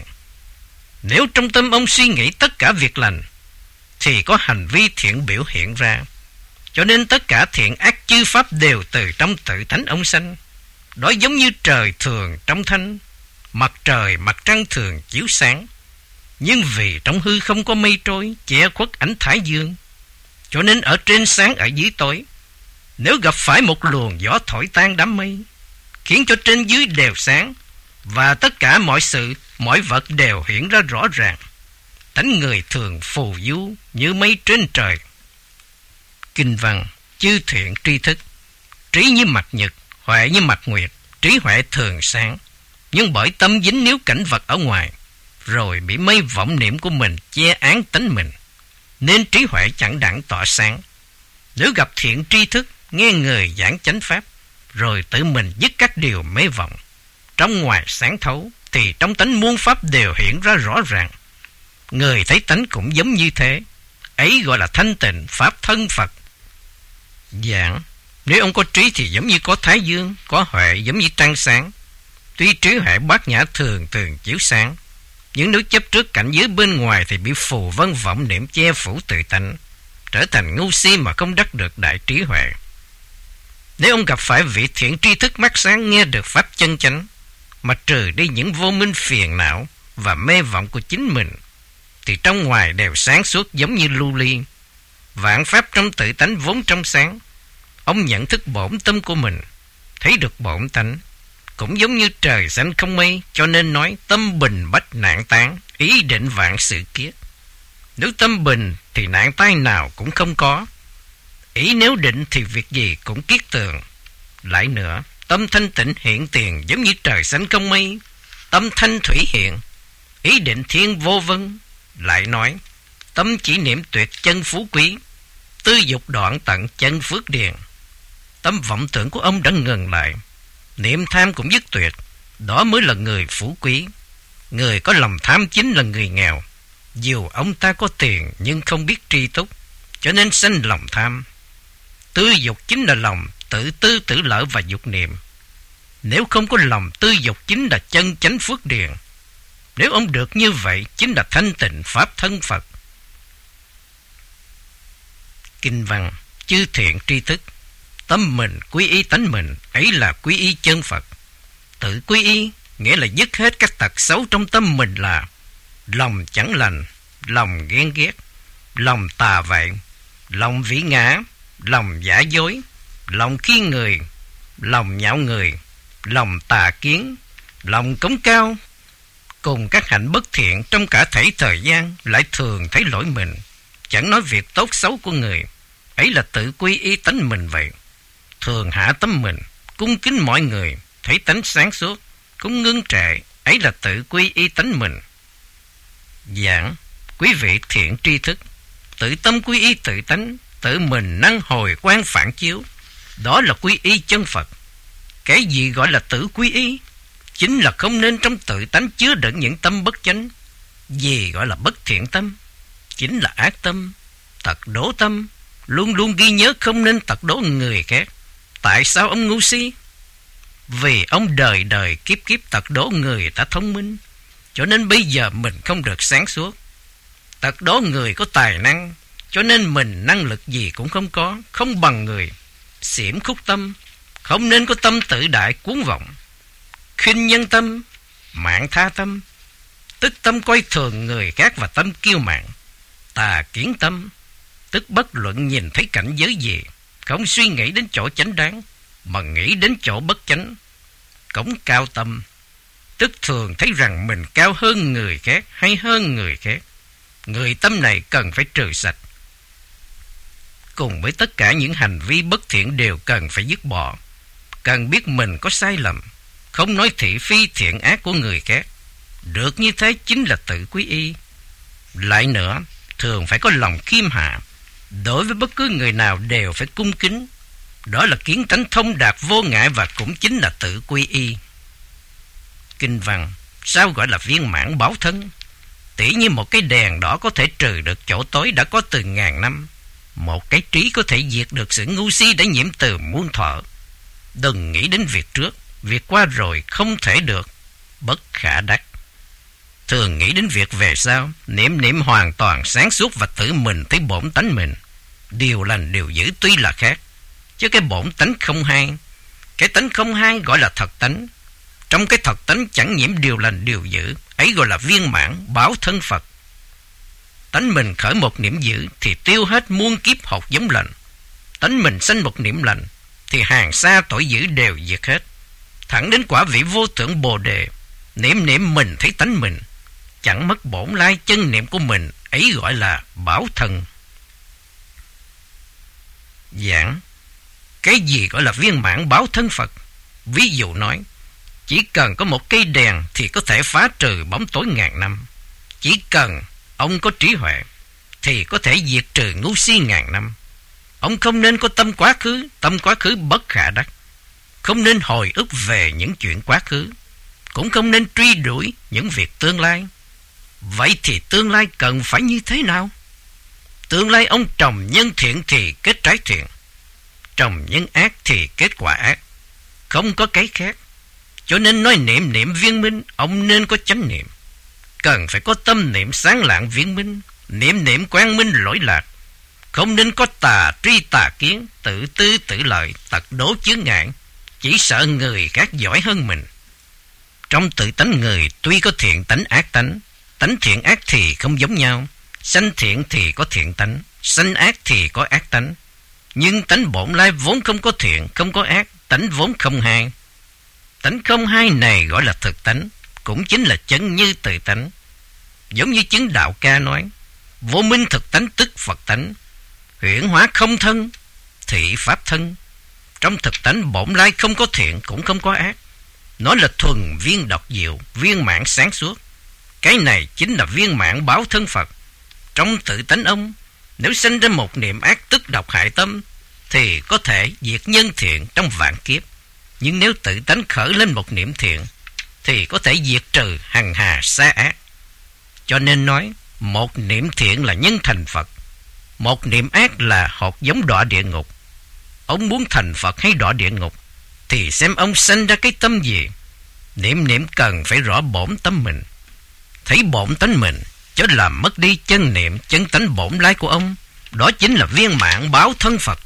A: Nếu trong tâm ông suy nghĩ tất cả việc lành, thì có hành vi thiện biểu hiện ra. Cho nên tất cả thiện ác chư pháp đều từ trong tự tánh ông sanh. Đó giống như trời thường trong thanh, mặt trời mặt trăng thường chiếu sáng. Nhưng vì trong hư không có mây trôi che khuất ánh thái dương, cho nên ở trên sáng ở dưới tối. Nếu gặp phải một luồng gió thổi tan đám mây, khiến cho trên dưới đều sáng, và tất cả mọi sự, mọi vật đều hiện ra rõ ràng. Tánh người thường phù du như mây trên trời. Kinh văn: chư thiện tri thức. Trí như mặt nhật, huệ như mặt nguyệt. Trí huệ thường sáng, nhưng bởi tâm dính níu cảnh vật ở ngoài, rồi bị mây vọng niệm của mình che án tánh mình, nên trí huệ chẳng đặng tỏa sáng. Nếu gặp thiện tri thức, nghe người giảng chánh pháp, rồi tự mình dứt các điều mê vọng, trong ngoài sáng thấu, thì trong tánh muôn pháp đều hiện ra rõ ràng. Người thấy tánh cũng giống như thế, ấy gọi là thanh tịnh pháp thân Phật. Giảng: nếu ông có trí thì giống như có thái dương, có huệ giống như trăng sáng. Tuy trí huệ bát nhã thường thường chiếu sáng, nhưng nếu chấp trước cảnh giới bên ngoài thì bị phù vân vọng niệm che phủ tự tánh, trở thành ngu si mà không đắc được đại trí huệ. Nếu ông gặp phải vị thiện tri thức mắt sáng, nghe được pháp chân chánh, mà trừ đi những vô minh phiền não, và mê vọng của chính mình, thì trong ngoài đều sáng suốt giống như lưu ly. Vạn pháp trong tự tánh vốn trong sáng. Ông nhận thức bổn tâm của mình, thấy được bổn tánh, cũng giống như trời xanh không mây, cho nên nói tâm bình bách nạn tán, ý định vạn sự kiết. Nếu tâm bình thì nạn tai nào cũng không có. Ý nếu định thì việc gì cũng kiết tường. Lại nữa, tâm thanh tịnh hiện tiền giống như trời xanh không mây, tâm thanh thủy hiện, ý định thiên vô vân. Lại nói, tâm chỉ niệm tuyệt chân phú quý, tư dục đoạn tận chân phước điền. Tâm vọng tưởng của ông đã ngừng lại, niệm tham cũng dứt tuyệt. Đó mới là người phú quý. Người có lòng tham chính là người nghèo. Dù ông ta có tiền nhưng không biết tri túc, cho nên sanh lòng tham. Tư dục chính là lòng tự tư tự lợi và dục niệm. Nếu không có lòng tư dục chính là chân chánh phước điền. Nếu ông được như vậy chính là thanh tịnh pháp thân Phật. Kinh văn: chư thiện tri thức. Tâm mình quy y tánh mình, ấy là quy y chân Phật. Tự quy y nghĩa là dứt hết các tật xấu trong tâm mình là lòng chẳng lành, lòng ghen ghét, lòng tà vậy, lòng vĩ ngã, lòng giả dối, lòng khiên người, lòng nhạo người, lòng tà kiến, lòng cống cao, cùng các hạnh bất thiện trong cả thể thời gian. Lại thường thấy lỗi mình, chẳng nói việc tốt xấu của người, ấy là tự quy y tánh mình vậy. Thường hạ tâm mình, cung kính mọi người, thấy tánh sáng suốt, cũng ngưng trệ, ấy là tự quy y tánh mình. Giảng: quý vị thiện tri thức, tự tâm quy y tự tánh, tự mình năng hồi quan phản chiếu, đó là quy y chân Phật. Cái gì gọi là tự quy y? Chính là không nên trong tự tánh chứa đựng những tâm bất chánh. Gì gọi là bất thiện tâm? Chính là ác tâm, tật đố tâm. Luôn luôn ghi nhớ không nên tật đố người khác. Tại sao ông ngu si? Vì ông đời đời kiếp kiếp tật đố người ta thông minh, cho nên bây giờ mình không được sáng suốt. Tật đố người có tài năng, cho nên mình năng lực gì cũng không có, không bằng người. Xiểm khúc tâm, không nên có tâm tự đại cuốn vọng. Khinh nhân tâm, mạn tha tâm, tức tâm coi thường người khác và tâm kiêu mạn. Tà kiến tâm, tức bất luận nhìn thấy cảnh giới gì, không suy nghĩ đến chỗ chánh đáng, mà nghĩ đến chỗ bất chánh. Cống cao tâm, tức thường thấy rằng mình cao hơn người khác hay hơn người khác. Người tâm này cần phải trừ sạch. Cùng với tất cả những hành vi bất thiện đều cần phải dứt bỏ. Cần biết mình có sai lầm, không nói thị phi thiện ác của người khác. Được như thế chính là tự quy y. Lại nữa, thường phải có lòng khiêm hạ. Đối với bất cứ người nào đều phải cung kính. Đó là kiến tánh thông đạt vô ngại và cũng chính là tự quy y. Kinh văn: sao gọi là viên mãn báo thân? Tỉ như một cái đèn đỏ có thể trừ được chỗ tối đã có từ ngàn năm. Một cái trí có thể diệt được sự ngu si đã nhiễm từ muôn thuở. Đừng nghĩ đến việc trước, việc qua rồi không thể được, bất khả đắc. Thường nghĩ đến việc về sau, niệm niệm hoàn toàn sáng suốt và tự mình thấy bổn tánh mình. Điều lành điều dữ tuy là khác, chứ cái bổn tánh không hai. Cái tánh không hai gọi là thật tánh. Trong cái thật tánh chẳng nhiễm điều lành điều dữ, ấy gọi là viên mãn báo thân Phật. Tánh mình khởi một niệm dữ thì tiêu hết muôn kiếp hột giống lành. Tánh mình sanh một niệm lành thì hàng xa tội dữ đều diệt hết, thẳng đến quả vị vô thượng Bồ Đề. Niệm niệm mình thấy tánh mình, chẳng mất bổn lai chân niệm của mình, ấy gọi là bảo thân. Giảng: cái gì gọi là viên mãn báo thân Phật? Ví dụ nói, chỉ cần có một cây đèn thì có thể phá trừ bóng tối ngàn năm. Chỉ cần ông có trí huệ thì có thể diệt trừ ngu si ngàn năm. Ông không nên có tâm quá khứ, tâm quá khứ bất khả đắc. Không nên hồi ức về những chuyện quá khứ, cũng không nên truy đuổi những việc tương lai. Vậy thì tương lai cần phải như thế nào? Tương lai ông trồng nhân thiện thì kết trái thiện, trồng nhân ác thì kết quả ác, không có cái khác. Cho nên nói niệm niệm viên minh, ông nên có chánh niệm. Cần phải có tâm niệm sáng lạng viên minh, niệm niệm quang minh lỗi lạc. Không nên có tà tri tà kiến, tự tư tự lợi, tật đố chướng ngại, chỉ sợ người khác giỏi hơn mình. Trong tự tánh người tuy có thiện tánh ác tánh, tánh thiện ác thì không giống nhau. Sanh thiện thì có thiện tánh, sanh ác thì có ác tánh. Nhưng tánh bổn lai vốn không có thiện, không có ác, tánh vốn không hai. Tánh không hai này gọi là thực tánh, cũng chính là chân như tự tánh. Giống như chứng đạo ca nói, vô minh thực tánh tức Phật tánh, huyễn hóa không thân, thị pháp thân. Trong thực tánh bổn lai không có thiện cũng không có ác. Nó là thuần viên độc diệu, viên mãn sáng suốt. Cái này chính là viên mãn báo thân Phật. Trong tự tánh ông, nếu sinh ra một niệm ác tức độc hại tâm, thì có thể diệt nhân thiện trong vạn kiếp. Nhưng nếu tự tánh khởi lên một niệm thiện, thì có thể diệt trừ hằng hà xa ác. Cho nên nói, một niệm thiện là nhân thành Phật, một niệm ác là hột giống đọa địa ngục. Ông muốn thành Phật hay đọa địa ngục, thì xem ông sanh ra cái tâm gì. Niệm niệm cần phải rõ bổn tâm mình. Thấy bổn tánh mình, chớ làm mất đi chân niệm chân tánh bổn lai của ông. Đó chính là viên mãn báo thân Phật.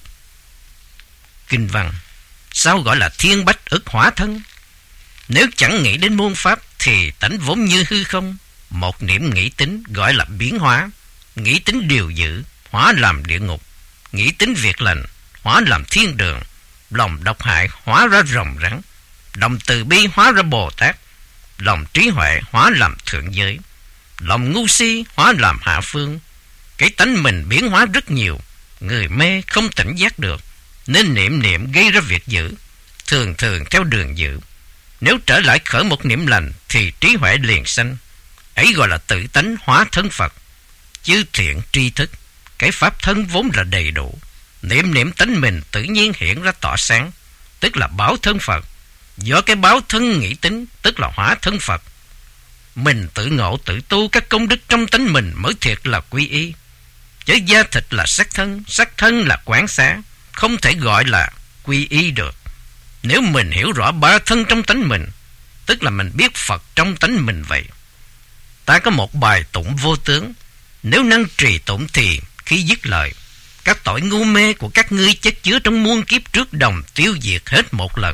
A: Kinh văn, sao gọi là thiên bách ức hỏa thân? Nếu chẳng nghĩ đến muôn pháp, thì tánh vốn như hư không. Một niệm nghĩ tính gọi là biến hóa. Nghĩ tính điều dữ, hóa làm địa ngục. Nghĩ tính việc lành, hóa làm thiên đường. Lòng độc hại hóa ra rồng rắn. Lòng từ bi hóa ra Bồ Tát. Lòng trí huệ hóa làm thượng giới. Lòng ngu si hóa làm hạ phương. Cái tánh mình biến hóa rất nhiều. Người mê không tỉnh giác được, nên niệm niệm gây ra việc dữ, thường thường theo đường dữ. Nếu trở lại khởi một niệm lành, thì trí huệ liền sanh. Ấy gọi là tự tánh hóa thân Phật. Chư thiện tri thức, cái pháp thân vốn là đầy đủ. Niệm niệm tánh mình tự nhiên hiện ra tỏ sáng, tức là báo thân Phật. Do cái báo thân nghĩ tính, tức là hóa thân Phật. Mình tự ngộ tự tu các công đức trong tánh mình mới thiệt là quy y. Chứ da thịt là sắc thân, sắc thân là quán xá, không thể gọi là quy y được. Nếu mình hiểu rõ ba thân trong tánh mình, tức là mình biết Phật trong tánh mình vậy. Ta có một bài tụng vô tướng, nếu năng trì tụng thì khi dứt lời, các tội ngu mê của các ngươi chất chứa trong muôn kiếp trước đồng tiêu diệt hết một lần.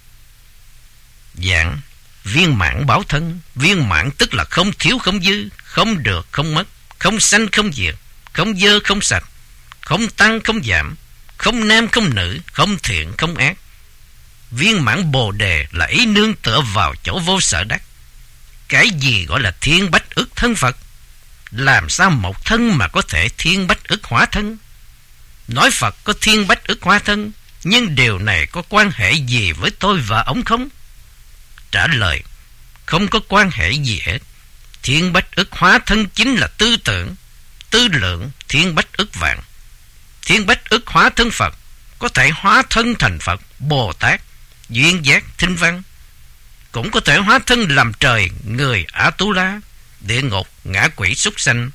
A: Dạng viên mãn báo thân. Viên mãn tức là không thiếu không dư, không được không mất, không sanh không diệt, không dơ không sạch, không tăng không giảm, không nam không nữ, không thiện không ác. Viên mãn Bồ Đề là ý nương tựa vào chỗ vô sở đắc. Cái gì gọi là thiên bách ức thân Phật? Làm sao một thân mà có thể thiên bách ức hóa thân? Nói Phật có thiên bách ức hóa thân, nhưng điều này có quan hệ gì với tôi và ông không? Trả lời, không có quan hệ gì hết. Thiên bách ức hóa thân chính là tư tưởng, tư lượng thiên bách ức vạn. Thiên bách ức hóa thân Phật có thể hóa thân thành Phật, Bồ Tát, duyên giác, thinh văn. Cũng có thể hóa thân làm trời, người, A-tu-la, địa ngục, ngã quỷ, súc sanh.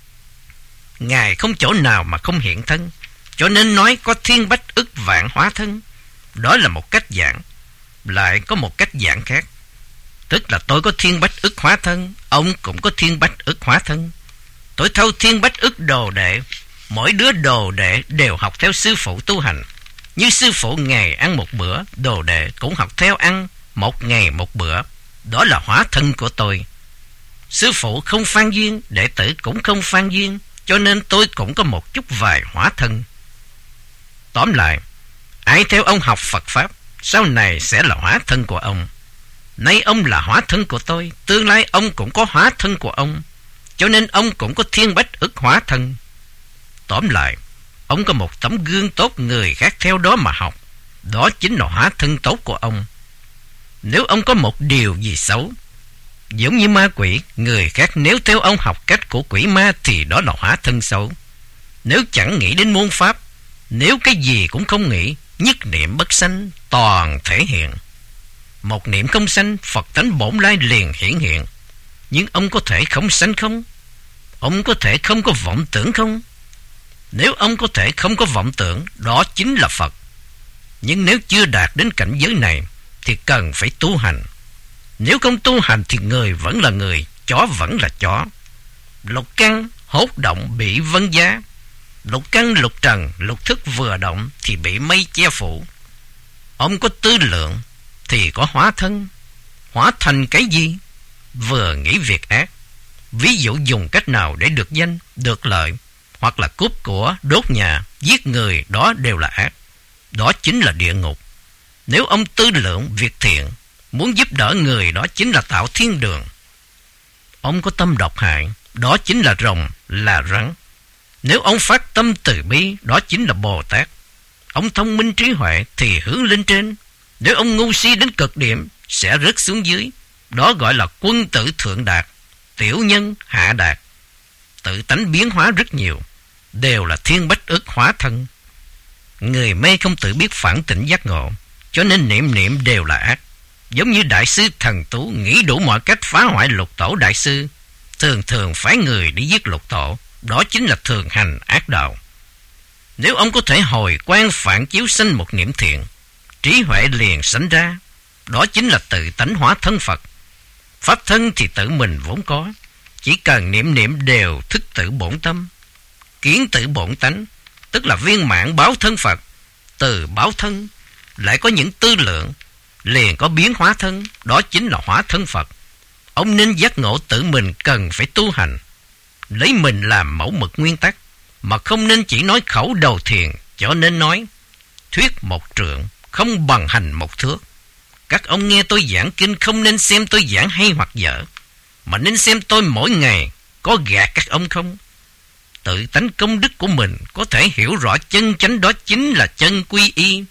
A: Ngài không chỗ nào mà không hiện thân, cho nên nói có thiên bách ức vạn hóa thân. Đó là một cách giảng. Lại có một cách giảng khác, tức là tôi có thiên bách ức hóa thân, ông cũng có thiên bách ức hóa thân. Tôi thâu thiên bách ức đồ đệ, mỗi đứa đồ đệ đều học theo sư phụ tu hành. Như sư phụ ngày ăn một bữa, đồ đệ cũng học theo ăn một ngày một bữa. Đó là hóa thân của tôi. Sư phụ không phan duyên, đệ tử cũng không phan duyên, cho nên tôi cũng có một chút vài hóa thân. Tóm lại, ai theo ông học Phật Pháp, sau này sẽ là hóa thân của ông. Nay ông là hóa thân của tôi, tương lai ông cũng có hóa thân của ông, cho nên ông cũng có thiên bách ức hóa thân. Tóm lại, ông có một tấm gương tốt người khác theo đó mà học, đó chính là hóa thân tốt của ông. Nếu ông có một điều gì xấu, giống như ma quỷ, người khác nếu theo ông học cách của quỷ ma thì đó là hóa thân xấu. Nếu chẳng nghĩ đến môn pháp, nếu cái gì cũng không nghĩ, nhất niệm bất sanh, toàn thể hiện. Một niệm không sanh, Phật tánh bổn lai liền hiển hiện. Nhưng ông có thể không sanh không? Ông có thể không có vọng tưởng không? Nếu ông có thể không có vọng tưởng, đó chính là Phật. Nhưng nếu chưa đạt đến cảnh giới này, thì cần phải tu hành. Nếu không tu hành thì người vẫn là người, chó vẫn là chó. Lục căn hốt động bị vân giá. Lục căn lục trần, lục thức vừa động thì bị mây che phủ. Ông có tư lượng thì có hóa thân. hóa thành cái gì? Vừa nghĩ việc ác, ví dụ dùng cách nào để được danh, được lợi, hoặc là cướp của, đốt nhà, giết người, đó đều là ác. Đó chính là địa ngục. Nếu ông tư lượng việc thiện, muốn giúp đỡ người, đó chính là tạo thiên đường. Ông có tâm độc hại, đó chính là rồng, là rắn. Nếu ông phát tâm từ bi, đó chính là Bồ Tát. Ông thông minh trí huệ thì hướng lên trên. Nếu ông ngu si đến cực điểm, sẽ rớt xuống dưới. Đó gọi là quân tử thượng đạt, tiểu nhân hạ đạt. Tự tánh biến hóa rất nhiều, đều là thiên bách ức hóa thân. Người mê không tự biết phản tỉnh giác ngộ, cho nên niệm niệm đều là ác. Giống như đại sư Thần Tú nghĩ đủ mọi cách phá hoại Lục Tổ đại sư, thường thường phái người đi giết Lục Tổ, đó chính là thường hành ác đạo. Nếu ông có thể hồi quan phản chiếu sanh một niệm thiện, trí huệ liền sanh ra, đó chính là tự tánh hóa thân Phật. Pháp thân thì tự mình vốn có, chỉ cần niệm niệm đều thức tự bổn tâm. Kiến tự bổn tánh, tức là viên mãn báo thân Phật. Từ báo thân lại có những tư lượng, liền có biến hóa thân, đó chính là hóa thân Phật. Ông nên giác ngộ tự mình cần phải tu hành, lấy mình làm mẫu mực nguyên tắc, mà không nên chỉ nói khẩu đầu thiền. Cho nên nói thuyết một trượng không bằng hành một thước. Các ông nghe tôi giảng kinh không nên xem tôi giảng hay hoặc dở, mà nên xem tôi mỗi ngày có gạt các ông không. Tự tánh công đức của mình có thể hiểu rõ chân chánh, đó chính là chân quy y.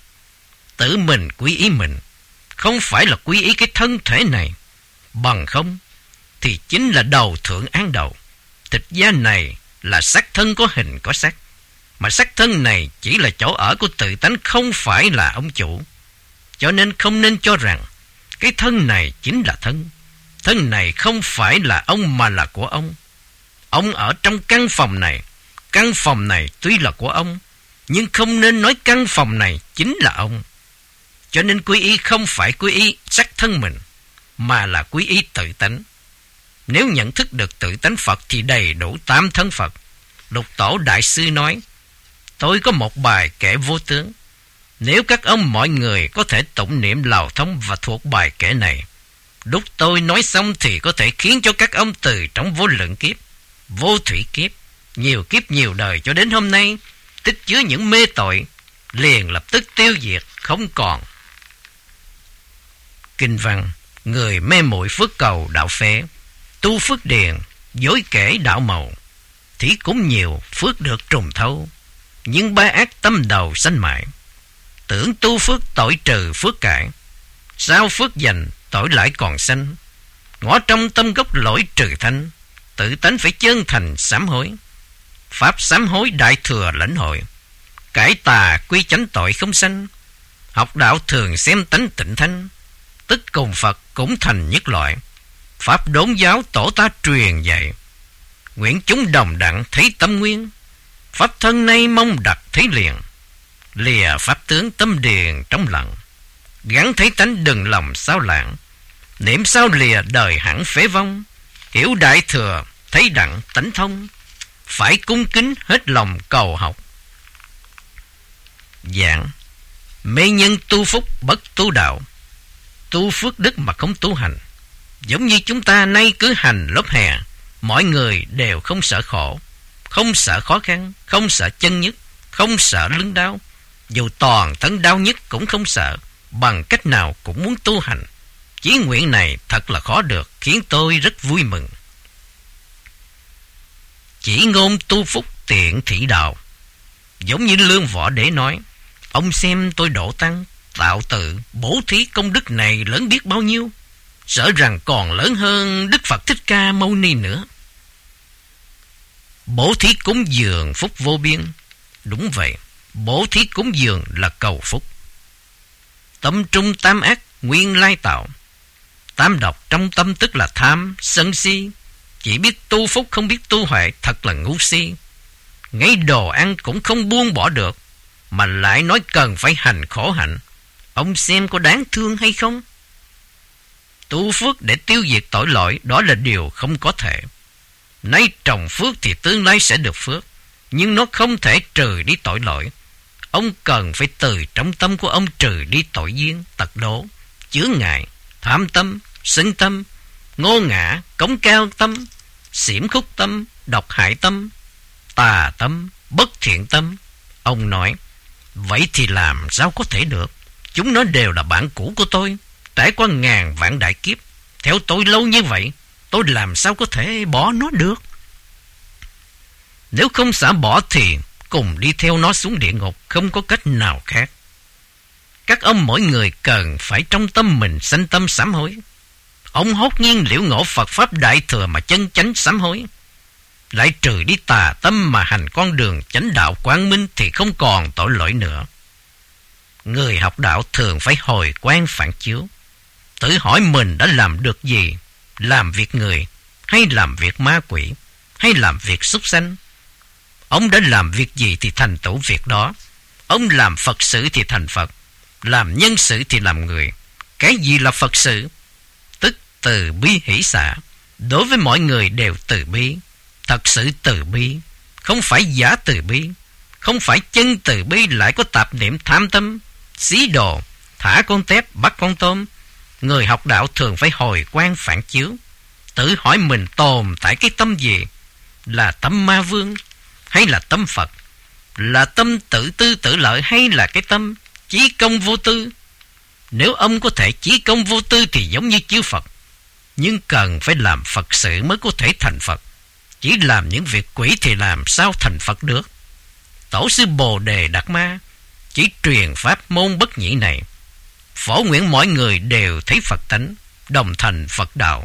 A: Tự mình quy y mình, không phải là quy y cái thân thể này. Bằng không thì chính là đầu thượng án đầu. Thịt da này là xác thân có hình có sắc, mà xác thân này chỉ là chỗ ở của tự tánh, không phải là ông chủ. Cho nên không nên cho rằng cái thân này chính là thân. Thân này không phải là ông mà là của ông. Ông ở trong căn phòng này, căn phòng này tuy là của ông, nhưng không nên nói căn phòng này chính là ông. Cho nên quy y không phải quy y xác thân mình, mà là quy y tự tánh. Nếu nhận thức được tự tánh Phật thì đầy đủ tám thân Phật. Lục Tổ đại sư nói, tôi có một bài kể vô tướng. Nếu các ông mọi người có thể tụng niệm lào thông và thuộc bài kể này, lúc tôi nói xong thì có thể khiến cho các ông từ trong vô lượng kiếp, vô thủy kiếp, nhiều kiếp nhiều đời cho đến hôm nay, tích chứa những mê tội, liền lập tức tiêu diệt không còn. Kinh văn: người mê muội phước cầu đạo phế, tu phước điền, dối kể đạo màu. Thí cúng nhiều, phước được trùng thâu, nhưng ba ác tâm đầu sanh mãi. Tưởng tu phước tội trừ phước cải, sao phước dành tội lại còn sanh. Ngõ trong tâm gốc lỗi trừ thanh, tự tánh phải chân thành sám hối. Pháp sám hối đại thừa lãnh hội, cải tà quy chánh tội không sanh. Học đạo thường xem tánh tịnh thanh, tức cùng Phật cũng thành nhất loại. Pháp đốn giáo tổ ta truyền dạy, nguyện chúng đồng đặng thấy tâm nguyên. Pháp thân nay mong đặt thấy liền, lìa pháp tướng tâm điền trong lặng. Gắn thấy tánh đừng lòng sao lãng, niệm sao lìa đời hẳn phế vong. Hiểu đại thừa thấy đặng tánh thông, phải cung kính hết lòng cầu học. Giảng: mê nhân tu phúc bất tu đạo, tu phước đức mà không tu hành. Giống như chúng ta nay cứ hành lớp hè, mọi người đều không sợ khổ, không sợ khó khăn, không sợ chân nhức, không sợ lưng đau. Dù toàn thân đau nhức cũng không sợ, bằng cách nào cũng muốn tu hành. Chí nguyện này thật là khó được, khiến tôi rất vui mừng. Chỉ ngôn tu phúc tiện thị đạo. Giống như Lương Võ Đế nói, ông xem tôi độ tăng, tạo tự, bố thí công đức này lớn biết bao nhiêu, sợ rằng còn lớn hơn Đức Phật Thích Ca Mâu Ni nữa. Bố thí cúng dường phúc vô biên. Đúng vậy, bố thí cúng dường là cầu phúc. Tâm trung tam ác nguyên lai tạo. Tam độc trong tâm tức là tham, sân si. Chỉ biết tu phúc không biết tu huệ, thật là ngu si. Ngay đồ ăn cũng không buông bỏ được, mà lại nói cần phải hành khổ hạnh. Ông xem có đáng thương hay không? Tu phước để tiêu diệt tội lỗi, đó là điều không có thể. Nay trồng phước thì tương lai sẽ được phước, nhưng nó không thể trừ đi tội lỗi. Ông cần phải từ trong tâm của ông trừ đi tội duyên, tật đố, chướng ngại, tham tâm, sân tâm, ngô ngã, cống cao tâm, xiểm khúc tâm, độc hại tâm, tà tâm, bất thiện tâm. Ông nói, vậy thì làm sao có thể được? Chúng nó đều là bạn cũ của tôi, trải qua ngàn vạn đại kiếp. Theo tôi lâu như vậy, tôi làm sao có thể bỏ nó được? Nếu không xả bỏ thì cùng đi theo nó xuống địa ngục, không có cách nào khác. Các ông mỗi người cần phải trong tâm mình sanh tâm sám hối. Ông hốt nhiên liễu ngộ Phật Pháp Đại Thừa mà chân chánh sám hối, lại trừ đi tà tâm mà hành con đường chánh đạo quang minh thì không còn tội lỗi nữa. Người học đạo thường phải hồi quang phản chiếu, tự hỏi mình đã làm được gì, làm việc người, hay làm việc ma quỷ, hay làm việc súc sanh. Ông đã làm việc gì thì thành tựu việc đó. Ông làm Phật sự thì thành Phật, làm nhân sự thì làm người. Cái gì là Phật sự? Tức từ bi hỷ xả, đối với mọi người đều từ bi. Thật sự từ bi, không phải giả từ bi, không phải chân từ bi lại có tạp niệm tham tâm, xí đồ, thả con tép bắt con tôm. Người học đạo thường phải hồi quang phản chiếu, tự hỏi mình tồn tại cái tâm gì, là tâm ma vương hay là tâm Phật, là tâm tự tư tự lợi hay là cái tâm chí công vô tư. Nếu ông có thể chí công vô tư thì giống như chư Phật, nhưng cần phải làm Phật sự mới có thể thành Phật. Chỉ làm những việc quỷ thì làm sao thành Phật được? Tổ sư Bồ Đề Đạt Ma chỉ truyền pháp môn bất nhị này, phổ nguyện mọi người đều thấy Phật tánh, đồng thành Phật đạo.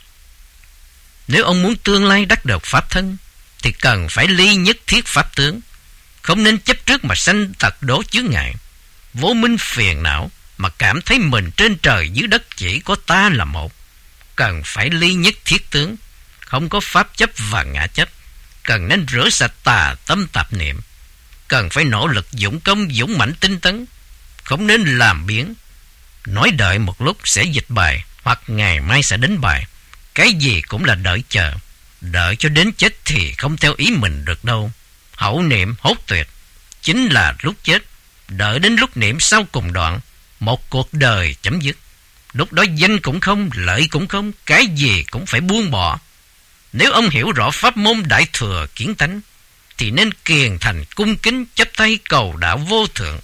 A: Nếu ông muốn tương lai đắc được pháp thân thì cần phải ly nhất thiết pháp tướng, không nên chấp trước mà sanh tật đố chướng ngại, vô minh phiền não mà cảm thấy mình trên trời dưới đất chỉ có ta là một. Cần phải ly nhất thiết tướng, không có pháp chấp và ngã chấp. Cần nên rửa sạch tà tâm tạp niệm. Cần phải nỗ lực dũng công dũng mãnh tinh tấn, không nên làm biếng, nói đợi một lúc sẽ dịch bài, hoặc ngày mai sẽ đến bài. Cái gì cũng là đợi chờ. Đợi cho đến chết thì không theo ý mình được đâu. Hậu niệm hốt tuyệt chính là lúc chết. Đợi đến lúc niệm sau cùng đoạn, một cuộc đời chấm dứt. Lúc đó danh cũng không, lợi cũng không, cái gì cũng phải buông bỏ. Nếu ông hiểu rõ pháp môn Đại Thừa kiến tánh thì nên kiền thành cung kính chắp tay cầu đạo vô thượng.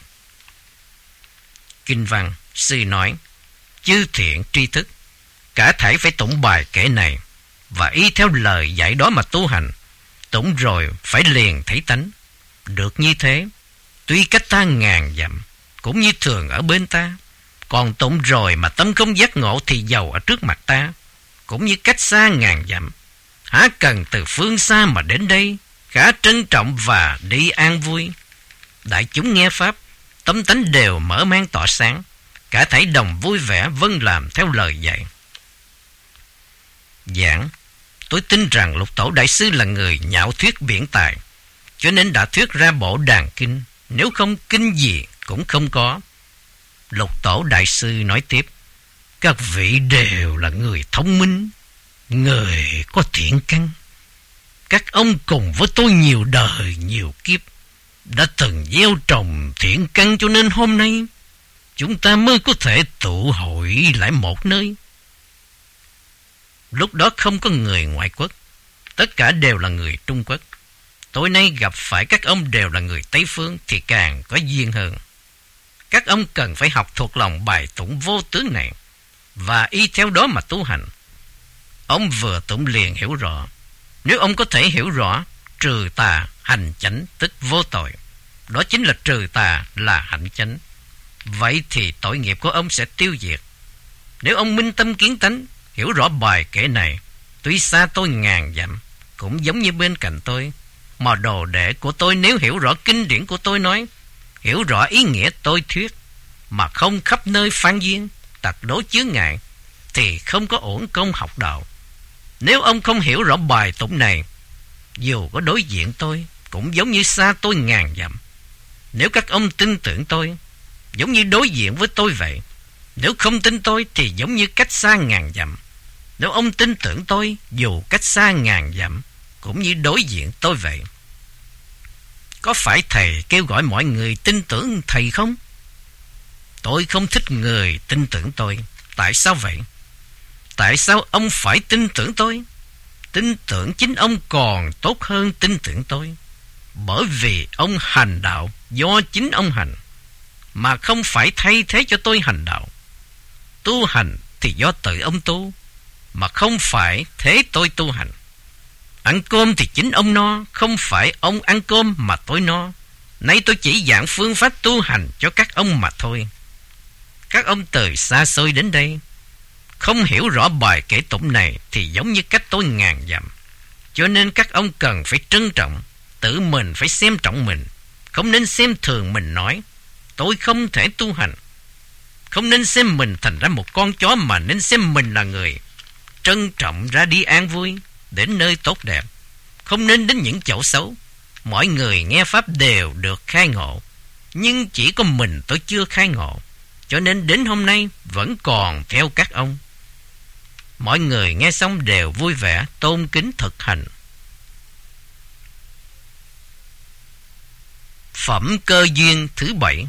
A: Kinh văn sư nói, chư thiện tri thức cả thảy phải tụng bài kể này, và y theo lời dạy đó mà tu hành. Tụng rồi phải liền thấy tánh. Được như thế, tuy cách ta ngàn dặm, cũng như thường ở bên ta. Còn tụng rồi mà tâm không giác ngộ thì dầu ở trước mặt ta, cũng như cách xa ngàn dặm. Há cần từ phương xa mà đến đây, khá trân trọng và đi an vui. Đại chúng nghe pháp, tâm tánh đều mở mang tỏa sáng, cả thảy đồng vui vẻ vâng làm theo lời dạy. Giảng, tôi tin rằng Lục Tổ Đại Sư là người nhạo thuyết biện tài, cho nên đã thuyết ra bộ đàn kinh, nếu không kinh gì cũng không có. Lục Tổ Đại Sư nói tiếp, các vị đều là người thông minh, người có thiện căn. Các ông cùng với tôi nhiều đời nhiều kiếp đã từng gieo trồng thiện căn, cho nên hôm nay chúng ta mới có thể tụ hội lại một nơi. Lúc đó không có người ngoại quốc, tất cả đều là người Trung Quốc. Tối nay gặp phải các ông đều là người Tây Phương thì càng có duyên hơn. Các ông cần phải học thuộc lòng bài tụng vô tướng này và y theo đó mà tu hành. Ông vừa tụng liền hiểu rõ. Nếu ông có thể hiểu rõ trừ tà hành chánh tức vô tội, đó chính là trừ tà là hạnh chánh, vậy thì tội nghiệp của ông sẽ tiêu diệt. Nếu ông minh tâm kiến tánh, hiểu rõ bài kể này, tuy xa tôi ngàn dặm, cũng giống như bên cạnh tôi, mà đồ đệ của tôi nếu hiểu rõ kinh điển của tôi nói, hiểu rõ ý nghĩa tôi thuyết, mà không khắp nơi phán duyên, tặc đố chướng ngại, thì không có uổng công học đạo. Nếu ông không hiểu rõ bài tụng này, dù có đối diện tôi, cũng giống như xa tôi ngàn dặm. Nếu các ông tin tưởng tôi, giống như đối diện với tôi vậy. Nếu không tin tôi thì giống như cách xa ngàn dặm. Nếu ông tin tưởng tôi, dù cách xa ngàn dặm, cũng như đối diện tôi vậy. Có phải thầy kêu gọi mọi người tin tưởng thầy không? Tôi không thích người tin tưởng tôi. Tại sao vậy? Tại sao ông phải tin tưởng tôi? Tin tưởng chính ông còn tốt hơn tin tưởng tôi. Bởi vì ông hành đạo do chính ông hành, mà không phải thay thế cho tôi hành đạo. Tu hành thì do tự ông tu, mà không phải thế tôi tu hành. Ăn cơm thì chính ông no, không phải ông ăn cơm mà tôi no. Nay tôi chỉ giảng phương pháp tu hành cho các ông mà thôi. Các ông từ xa xôi đến đây, không hiểu rõ bài kể tụng này thì giống như cách tôi ngàn dặm. Cho nên các ông cần phải trân trọng, tự mình phải xem trọng mình. Không nên xem thường mình nói tôi không thể tu hành. Không nên xem mình thành ra một con chó, mà nên xem mình là người trân trọng ra đi an vui, đến nơi tốt đẹp. Không nên đến những chỗ xấu. Mọi người nghe pháp đều được khai ngộ, nhưng chỉ có mình tôi chưa khai ngộ. Cho nên đến hôm nay vẫn còn theo các ông. Mọi người nghe xong đều vui vẻ, tôn kính thực hành. Phẩm cơ duyên thứ bảy.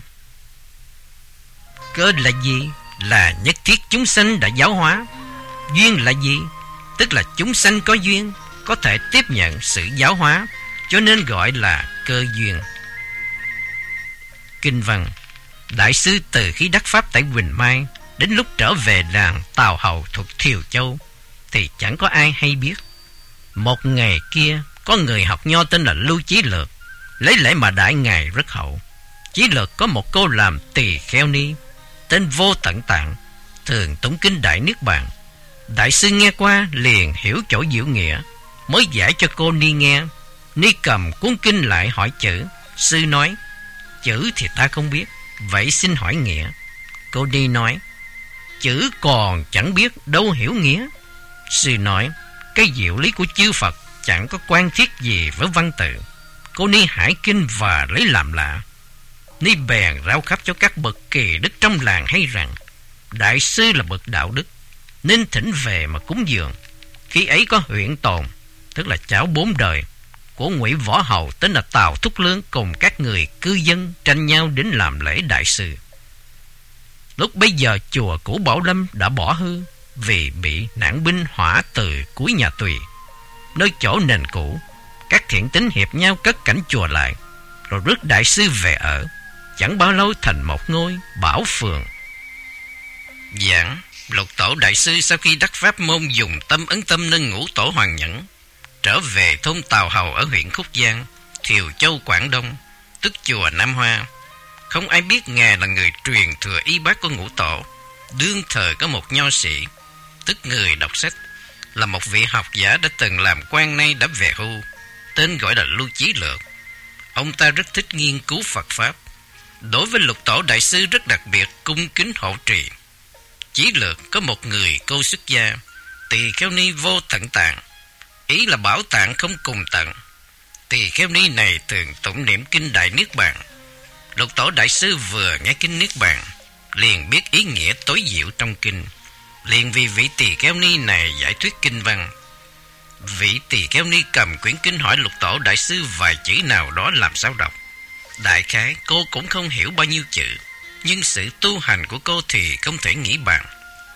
A: Cơ là gì? Là nhất thiết chúng sanh đã giáo hóa. Duyên là gì? Tức là chúng sanh có duyên, có thể tiếp nhận sự giáo hóa, cho nên gọi là cơ duyên. Kinh văn: Đại sư từ khi đắc pháp tại Huỳnh Mai đến lúc trở về làng Tào Hầu thuộc Thiều Châu thì chẳng có ai hay biết. Một ngày kia, có người học nho tên là Lưu Chí Lược lấy lễ mà đãi ngài rất hậu. Chí Lược có một cô làm tỳ kheo ni tên Vô Tận Tạng, thường tụng kinh Đại Niết Bàn. Đại sư nghe qua liền hiểu chỗ diệu nghĩa, mới giải cho cô ni nghe. Ni cầm cuốn kinh lại hỏi chữ. Sư nói: Chữ thì ta không biết, vậy xin hỏi nghĩa. Cô ni nói: Chữ còn chẳng biết, đâu hiểu nghĩa. Sư nói: Cái diệu lý của chư Phật chẳng có quan thiết gì với văn tự. Cô ni hải kinh và lấy làm lạ. Ni bèn rao khắp cho các bậc kỳ đức trong làng hay rằng đại sư là bậc đạo đức, nên thỉnh về mà cúng dường. Khi ấy có huyện Tồn, tức là cháu bốn đời của Ngụy Võ Hầu tên là Tào Thúc Lương, cùng các người cư dân tranh nhau đến làm lễ đại sư. Lúc bấy giờ chùa cũ Bảo Lâm đã bỏ hư vì bị nạn binh hỏa từ cuối nhà Tùy. Nơi chỗ nền cũ, các thiện tín hiệp nhau cất cảnh chùa lại, rồi rước đại sư về ở. Chẳng bao lâu thành một ngôi bảo phường. Giảng: Lục tổ đại sư sau khi đắc pháp môn dùng tâm ấn tâm nâng ngũ tổ Hoàng Nhẫn, trở về thôn Tào Hầu ở huyện Khúc Giang, Thiều Châu, Quảng Đông, tức chùa Nam Hoa. Không ai biết ngài là người truyền thừa y bác của ngũ tổ. Đương thời có một nho sĩ, tức người đọc sách, là một vị học giả đã từng làm quan, nay đã về hưu, tên gọi là Lưu Chí Lược. Ông ta rất thích nghiên cứu Phật pháp, đối với lục tổ đại sư rất đặc biệt, cung kính hộ trì. Chí Lược có một người cô xuất gia, tỳ kheo ni Vô Tận Tạng, ý là bảo tạng không cùng tận. Tỳ kheo ni này thường tụng niệm kinh Đại Niết Bàn. Lục tổ đại sư vừa nghe kinh Niết Bàn liền biết ý nghĩa tối diệu trong kinh, liền vì vị tỳ kheo ni này giải thuyết kinh văn. Vị tỳ kheo ni cầm quyển kinh hỏi lục tổ đại sư vài chữ nào đó làm sao đọc. Đại khái cô cũng không hiểu bao nhiêu chữ, nhưng sự tu hành của cô thì không thể nghĩ bàn.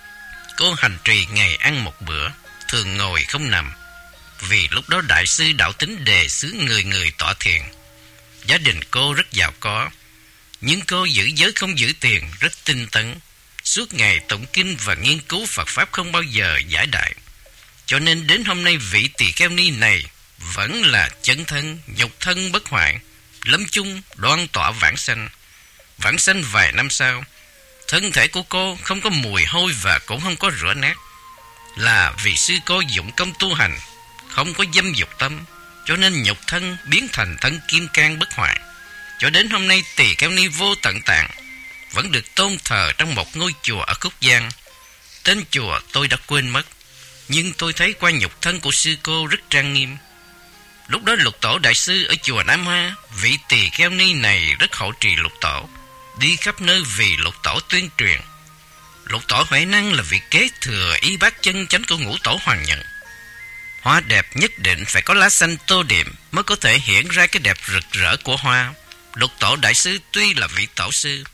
A: Cô hành trì ngày ăn một bữa, thường ngồi không nằm, vì lúc đó đại sư đạo tính đề xướng người người tọa thiền. Gia đình cô rất giàu có, nhưng cô giữ giới không giữ tiền, rất tinh tấn, suốt ngày tụng kinh và nghiên cứu Phật pháp không bao giờ giải đại. Cho nên đến hôm nay vị tỳ kheo ni này vẫn là chân thân, nhục thân bất hoại, lâm chung đoan tọa vãng sanh. Vãng sanh vài năm sau, thân thể của cô không có mùi hôi và cũng không có rửa nát, là vì sư cô dụng công tu hành, không có dâm dục tâm, cho nên nhục thân biến thành thân kim cang bất hoại. Cho đến hôm nay tỳ kheo ni Vô Tận Tạng vẫn được tôn thờ trong một ngôi chùa ở Khúc Giang. Tên chùa tôi đã quên mất, nhưng tôi thấy qua nhục thân của sư cô rất trang nghiêm. Lúc đó lục tổ đại sư ở chùa Nam Hoa, vị tỳ kheo ni này rất hậu trì lục tổ, đi khắp nơi vì lục tổ tuyên truyền. Lục tổ Huệ Năng là vị kế thừa y bác chân chánh của ngũ tổ Hoàng Nhẫn. Hoa đẹp nhất định phải có lá xanh tô điểm mới có thể hiện ra cái đẹp rực rỡ của hoa. Lục tổ đại sư tuy là vị tổ sư,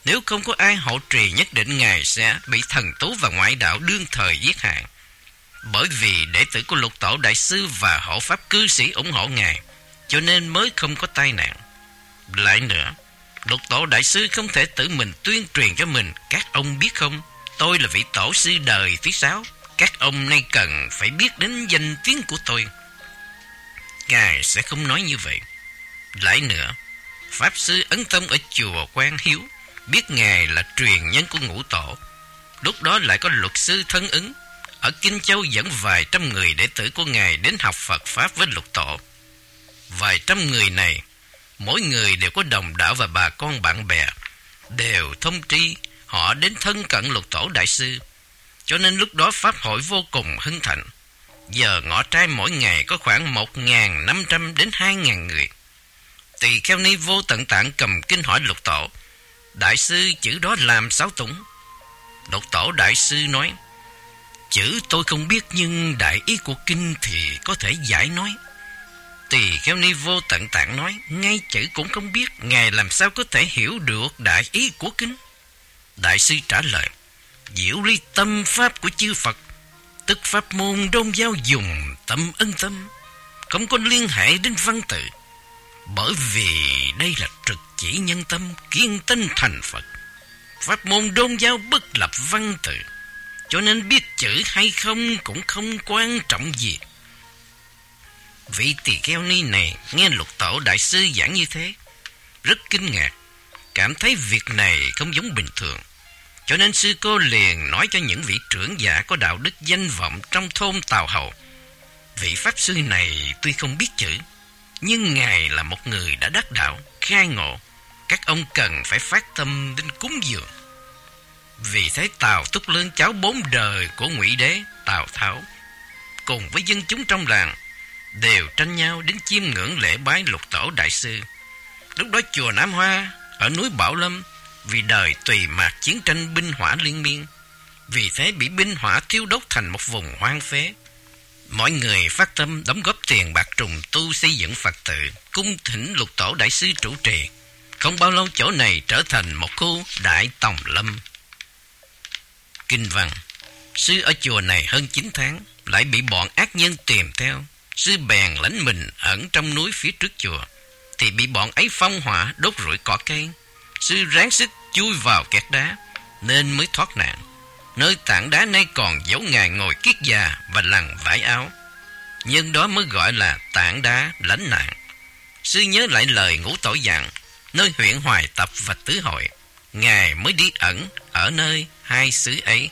A: Nếu không có ai hộ trì, nhất định Ngài sẽ bị thần tú và ngoại đạo đương thời giết hại. Bởi vì đệ tử của Lục Tổ Đại Sư và hộ pháp cư sĩ ủng hộ Ngài, cho nên mới không có tai nạn. Lại nữa, Lục Tổ Đại Sư không thể tự mình tuyên truyền cho mình. Các ông biết không, tôi là vị tổ sư đời thứ sáu. Các ông nay cần phải biết đến danh tiếng của tôi. Ngài sẽ không nói như vậy. Lại nữa, Pháp Sư Ấn Tông ở chùa Quan Hiếu biết Ngài là truyền nhân của Ngũ Tổ. Lúc đó lại có luật sư Thân Ứng ở Kinh Châu dẫn vài trăm người đệ tử của Ngài đến học Phật Pháp với Lục Tổ. Vài trăm người này, mỗi người đều có đồng đạo và bà con bạn bè, đều thông tri họ đến thân cận Lục Tổ Đại Sư. Cho nên lúc đó Pháp hội vô cùng hưng thịnh. Giờ ngõ trai mỗi ngày có khoảng một nghìn năm trăm đến hai nghìn người. Tỳ Kheo Ni Vô Tận Tạng cầm kinh hỏi Lục Tổ: Đại sư, chữ đó làm sao tụng? Lục Tổ Đại Sư nói: Chữ tôi không biết, nhưng đại ý của kinh thì có thể giải nói. Tỳ Kheo Ni Vô Tận Tạng nói: Ngay chữ cũng không biết, Ngài làm sao có thể hiểu được đại ý của kinh? Đại sư trả lời: Diệu ly tâm pháp của chư Phật, tức pháp môn đôn giáo dùng tâm ân tâm, không có liên hệ đến văn tự. Bởi vì đây là trực chỉ nhân tâm, kiên tinh thành Phật. Pháp môn đôn giáo bất lập văn tự, cho nên biết chữ hay không cũng không quan trọng gì. Vị tỳ kheo ni này nghe Lục Tổ Đại Sư giảng như thế, rất kinh ngạc, cảm thấy việc này không giống bình thường. Cho nên sư cô liền nói cho những vị trưởng giả có đạo đức danh vọng trong thôn Tào Hầu: Vị Pháp Sư này tuy không biết chữ, nhưng Ngài là một người đã đắc đạo, khai ngộ. Các ông cần phải phát tâm đến cúng dường. Vì thế Tào Túc Lương, cháu bốn đời của Ngụy Đế Tào Tháo, cùng với dân chúng trong làng đều tranh nhau đến chiêm ngưỡng lễ bái Lục Tổ Đại Sư. Lúc đó chùa Nam Hoa ở núi Bảo Lâm vì đời tùy mạc chiến tranh binh hỏa liên miên, vì thế bị binh hỏa thiêu đốt thành một vùng hoang phế. Mọi người phát tâm đóng góp tiền bạc trùng tu xây dựng Phật tự, cung thỉnh Lục Tổ Đại Sư trụ trì. Không bao lâu chỗ này trở thành một khu Đại Tòng Lâm. Kinh văn: Sư ở chùa này hơn chín tháng, lại bị bọn ác nhân tìm theo. Sư bèn lánh mình ẩn trong núi phía trước chùa, thì bị bọn ấy phong hỏa đốt rủi cỏ cây. Sư ráng sức chui vào kẹt đá nên mới thoát nạn. Nơi tảng đá nay còn dấu Ngài ngồi kiết già và lằn vải áo, nhưng đó mới gọi là tảng đá lánh nạn. Sư nhớ lại lời Ngũ Tổ dặn, nơi huyện Hoài Tập và Tứ Hội, Ngài mới đi ẩn ở nơi hai xứ ấy.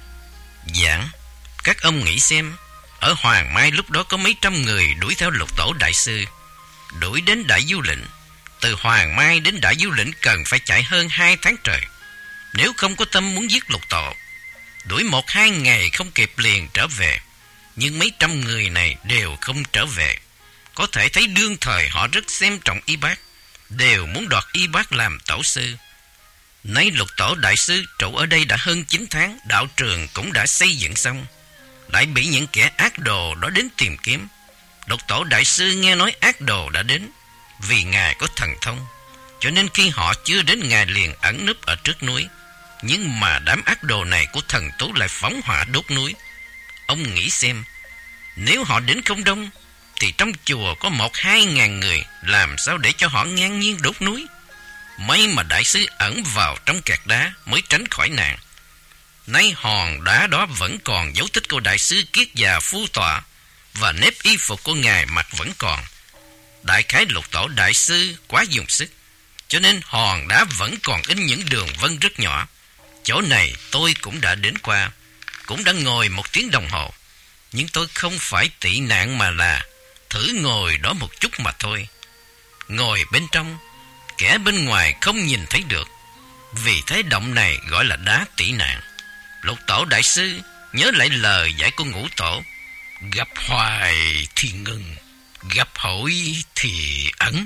A: Giảng: Các ông nghĩ xem, ở Hoàng Mai lúc đó có mấy trăm người đuổi theo Lục Tổ Đại Sư, đuổi đến Đại Du Lĩnh. Từ Hoàng Mai đến Đại Du Lĩnh cần phải chạy hơn hai tháng trời. Nếu không có tâm muốn giết Lục Tổ, đuổi một hai ngày không kịp liền trở về. Nhưng mấy trăm người này đều không trở về. Có thể thấy đương thời họ rất xem trọng y bác, đều muốn đoạt y bác làm tổ sư. Nay Lục Tổ Đại Sư trụ ở đây đã hơn chín tháng, đạo trường cũng đã xây dựng xong, lại bị những kẻ ác đồ đó đến tìm kiếm. Lục Tổ Đại Sư nghe nói ác đồ đã đến, vì Ngài có thần thông, cho nên khi họ chưa đến Ngài liền ẩn núp ở trước núi. Nhưng mà đám ác đồ này của thần tú lại phóng hỏa đốt núi. Ông nghĩ xem, nếu họ đến không đông, thì trong chùa có một hai ngàn người, làm sao để cho họ ngang nhiên đốt núi? May mà Đại Sư ẩn vào trong kẹt đá mới tránh khỏi nạn. Nay hòn đá đó vẫn còn dấu tích của Đại Sư kiết già phu tọa, và nếp y phục của Ngài mặc vẫn còn. Đại khái Lục Tổ Đại Sư quá dùng sức, cho nên hòn đá vẫn còn in những đường vân rất nhỏ. Chỗ này tôi cũng đã đến qua, cũng đã ngồi một tiếng đồng hồ, nhưng tôi không phải tị nạn mà là thử ngồi đó một chút mà thôi. Ngồi bên trong, kẻ bên ngoài không nhìn thấy được, vì thế động này gọi là đá tị nạn. Lục Tổ Đại Sư nhớ lại lời dạy của Ngũ Tổ: Gặp hoài thì ngừng, gặp hội thì ẩn.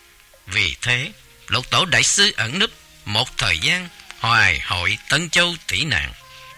A: Vì thế Lục Tổ Đại Sư ẩn núp một thời gian, Hoài Hội Tân Châu tị nạn.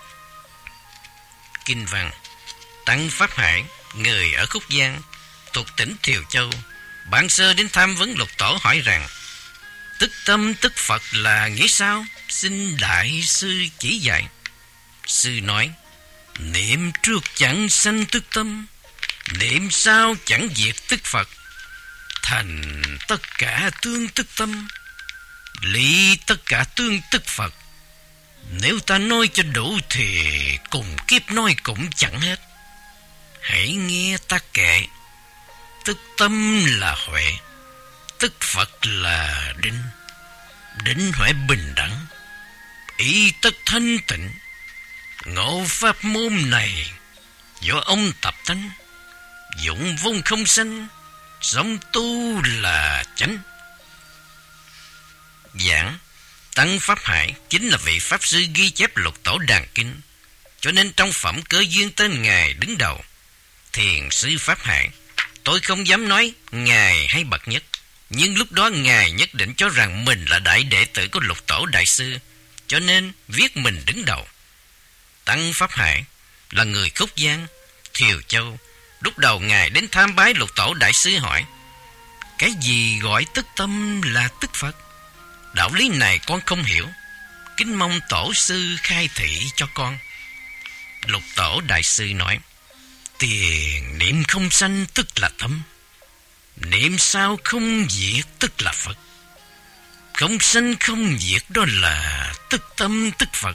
A: Kinh văn: Tăng Pháp Hải, người ở Khúc Giang thuộc tỉnh Thiều Châu, bản sơ đến tham vấn Lục Tổ hỏi rằng: Tức tâm tức Phật là nghĩa sao? Xin đại sư chỉ dạy. Sư nói, niệm trước chẳng sanh tức tâm, niệm sau chẳng diệt tức Phật. Thành tất cả tương tức tâm, lý tất cả tương tức Phật. Nếu ta nói cho đủ thì cùng kiếp nói cũng chẳng hết. Hãy nghe ta kệ. Tức tâm là huệ, tức Phật là định. Định huệ bình đẳng, ý tất thanh tịnh. Ngộ pháp môn này do ông tập tánh, dụng vốn không sanh, sống tu là chánh. Giảng Tăng Pháp Hải chính là vị Pháp Sư ghi chép Lục Tổ Đàn Kinh, cho nên trong phẩm Cơ Duyên tên Ngài đứng đầu. Thiền sư Pháp Hải, tôi không dám nói Ngài hay bậc nhất, nhưng lúc đó Ngài nhất định cho rằng mình là đại đệ tử của Lục Tổ Đại Sư, cho nên viết mình đứng đầu. Tăng Pháp Hải là người Khúc Giang, Thiều Châu. Lúc đầu Ngài đến tham bái Lục Tổ Đại Sư hỏi, cái gì gọi tức tâm là tức Phật? Đạo lý này con không hiểu, kính mong Tổ sư khai thị cho con. Lục Tổ Đại Sư nói, tiền niệm không sanh tức là tâm, niệm sao không diệt tức là Phật. Không sanh không diệt đó là tức tâm tức Phật.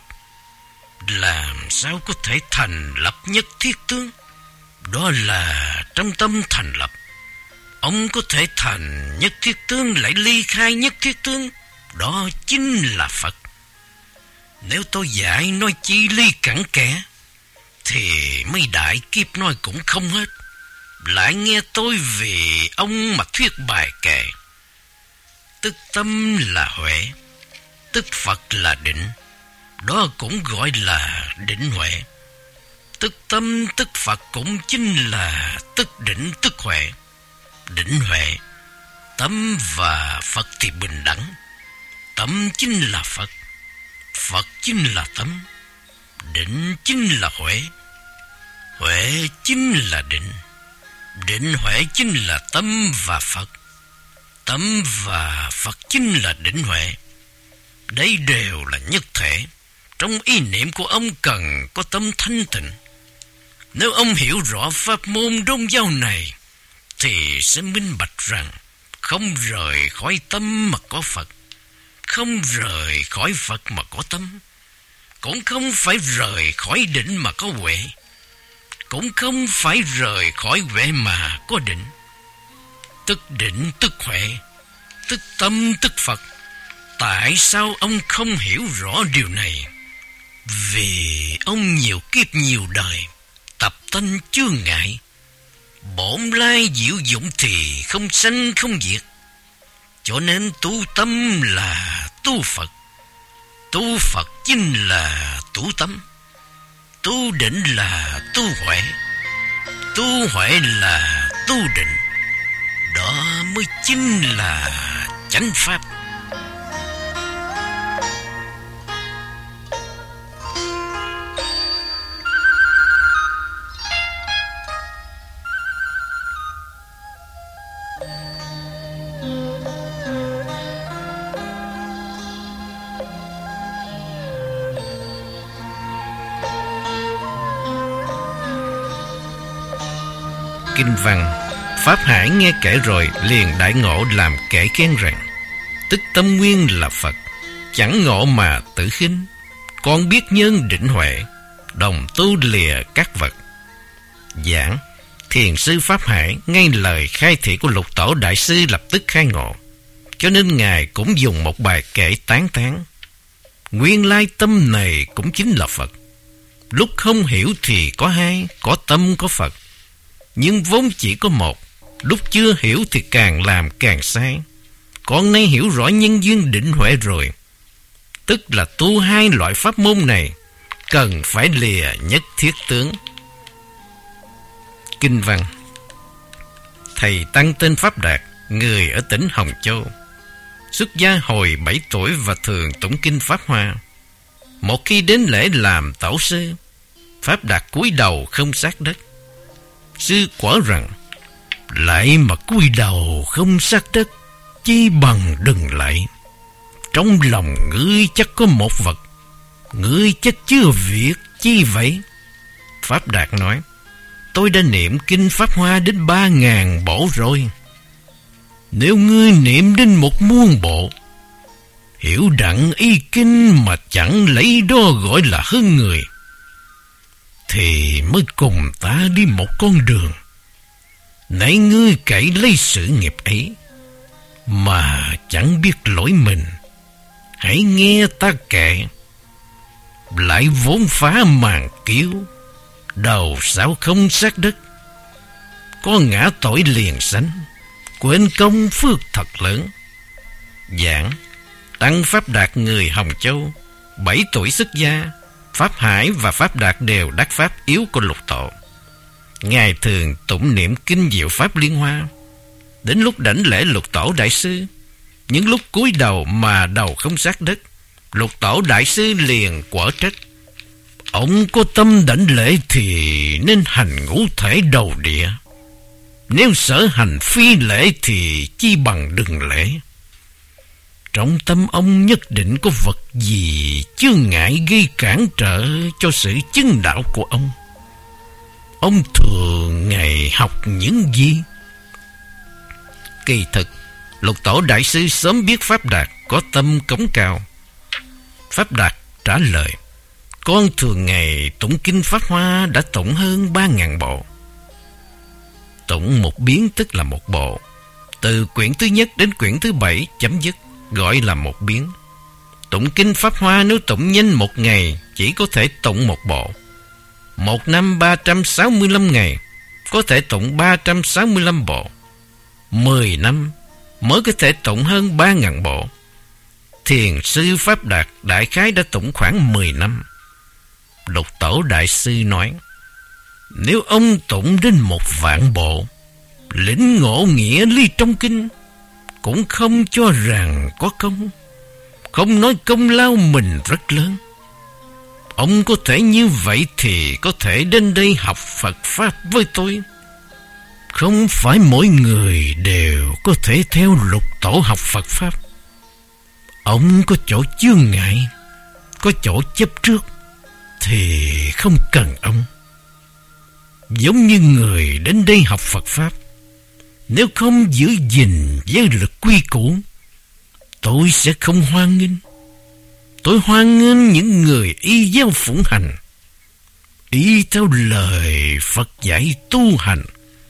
A: Làm sao có thể thành lập nhất thiết tướng? Đó là trong tâm thành lập. Ông có thể thành nhất thiết tướng lại ly khai nhất thiết tướng, đó chính là Phật. Nếu tôi dạy nói chi ly cặn kẽ thì mấy đại kiếp nói cũng không hết. Lại nghe tôi vì ông mà thuyết bài kệ. Tức tâm là huệ, tức Phật là định, đó cũng gọi là định huệ. Tức tâm tức Phật cũng chính là tức định tức huệ. Định huệ, tâm và Phật thì bình đẳng. Tâm chính là Phật, Phật chính là tâm, định chính là huệ, huệ chính là định, định huệ chính là tâm và Phật, tâm và Phật chính là định huệ. Đây đều là nhất thể. Trong ý niệm của ông cần có tâm thanh tịnh. Nếu ông hiểu rõ pháp môn Đông Giáo này thì sẽ minh bạch rằng không rời khỏi tâm mà có Phật, không rời khỏi Phật mà có tâm, cũng không phải rời khỏi định mà có huệ, cũng không phải rời khỏi huệ mà có định. Tức định tức huệ, tức tâm tức Phật. Tại sao ông không hiểu rõ điều này? Vì ông nhiều kiếp nhiều đời tập tánh chướng ngại, bổn lai diệu dụng thì không sanh không diệt, cho nên tu tâm là tu Phật, tu Phật chính là tu tâm, tu định là tu huệ, tu huệ là tu định. Đó mới chính là chánh pháp. Kinh văn Pháp Hải nghe kể rồi liền đại ngộ, làm kể khen rằng, tức tâm nguyên là Phật, chẳng ngộ mà tự khinh. Con biết nhân định huệ, đồng tu lìa các vật. Giảng Thiền sư Pháp Hải ngay lời khai thị của Lục Tổ Đại Sư lập tức khai ngộ, cho nên Ngài cũng dùng một bài kể tán thán. Nguyên lai tâm này cũng chính là Phật. Lúc không hiểu thì có hai, có tâm có Phật, nhưng vốn chỉ có một. Lúc chưa hiểu thì càng làm càng sai. Con nay hiểu rõ nhân duyên định huệ rồi, tức là tu hai loại pháp môn này cần phải lìa nhất thiết tướng. Kinh văn Thầy tăng tên Pháp Đạt, người ở tỉnh Hồng Châu, xuất gia hồi bảy tuổi và thường tụng kinh Pháp Hoa. Một khi đến lễ làm tổ sư, Pháp Đạt cúi đầu không sát đất. Sư quả rằng, lại mà cúi đầu không sát đất, chi bằng đừng lại.
B: Trong lòng ngươi chắc có một vật, ngươi chắc chưa việc chi vậy? Pháp Đạt nói: Tôi đã niệm kinh Pháp Hoa đến ba ngàn bộ rồi. Nếu ngươi niệm đến một muôn bộ, hiểu đặng y kinh mà chẳng lấy đó gọi là hơn người, thì mới cùng ta đi một con đường. Nãy ngươi cậy lấy sự nghiệp ấy mà chẳng biết lỗi mình, hãy nghe ta kể. Lại vốn phá màn kiêu, đầu sao không sát đất. Có ngã tội liền sanh, quên công phước thật lớn. Giảng Tăng Pháp Đạt người Hồng Châu, bảy tuổi xuất gia. Pháp Hải và Pháp Đạt đều đắc pháp yếu của Lục Tổ. Ngài thường tụng niệm kinh Diệu Pháp Liên Hoa. Đến lúc đảnh lễ Lục Tổ Đại Sư, những lúc cúi đầu mà đầu không sát đất, Lục Tổ Đại Sư liền quở trách: Ông có tâm đảnh lễ thì nên hành ngũ thể đầu địa. Nếu sở hành phi lễ thì chi bằng đừng lễ. Trong tâm ông nhất định có vật gì chướng ngại gây cản trở cho sự chứng đạo của ông. Ông thường ngày học những gì? Kỳ thực, Lục Tổ Đại Sư sớm biết Pháp Đạt có tâm cống cao. Pháp Đạt trả lời: Con thường ngày tụng kinh Pháp Hoa đã tụng hơn ba ngàn bộ. Tụng một biến tức là một bộ. Từ quyển thứ nhất đến quyển thứ bảy chấm dứt gọi là một biến. Tụng kinh Pháp Hoa nếu tụng nhanh một ngày chỉ có thể tụng một bộ. Một năm ba trăm sáu mươi lăm ngày có thể tụng ba trăm sáu mươi lăm bộ. Mười năm mới có thể tụng hơn ba ngàn bộ. Thiền sư Pháp Đạt đại khái đã tụng khoảng mười năm. Lục Tổ Đại Sư nói: Nếu ông tụng đến một vạn bộ, lĩnh ngộ nghĩa lý trong kinh, cũng không cho rằng có công, không nói công lao mình rất lớn. Ông có thể như vậy thì có thể đến đây học Phật Pháp với tôi. Không phải mỗi người đều có thể theo Lục Tổ học Phật Pháp. Ông có chỗ chướng ngại, có chỗ chấp trước, thì không cần ông. Giống như người đến đây học Phật Pháp, nếu không giữ gìn giới luật quy củ, tôi sẽ không hoan nghênh. Tôi hoan nghênh những người y giáo phụng hành, y theo lời Phật dạy tu hành.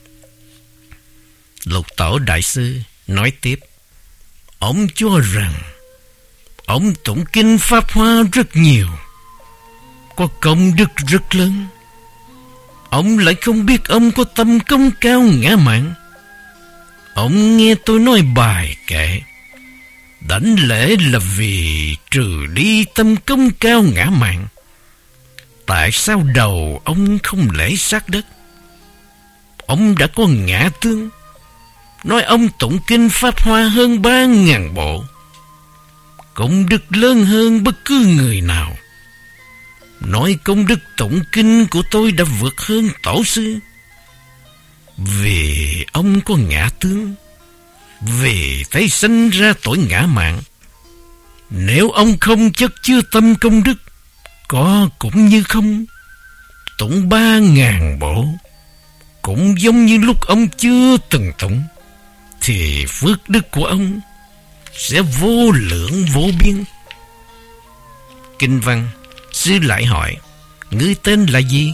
B: Lục Tổ Đại Sư nói tiếp: Ông cho rằng ông tụng kinh Pháp Hoa rất nhiều, có công đức rất lớn. Ông lại không biết ông có tâm công cao ngã mạn. Ông nghe tôi nói bài kệ, đảnh lễ là vì trừ đi tâm công cao ngã mạn. Tại sao đầu ông không lễ sát đất? Ông đã có ngã tướng, nói ông tụng kinh Pháp Hoa hơn ba ngàn bộ, công đức lớn hơn bất cứ người nào. Nói công đức tụng kinh của tôi đã vượt hơn tổ sư. Vì ông có ngã tướng, vì thấy sinh ra tội ngã mạn. Nếu ông không chất chứa tâm công đức, có cũng như không. Tụng ba ngàn bộ cũng giống như lúc ông chưa từng tụng, thì phước đức của ông sẽ vô lượng vô biên. Kinh văn, sư lại hỏi: Ngươi tên là gì?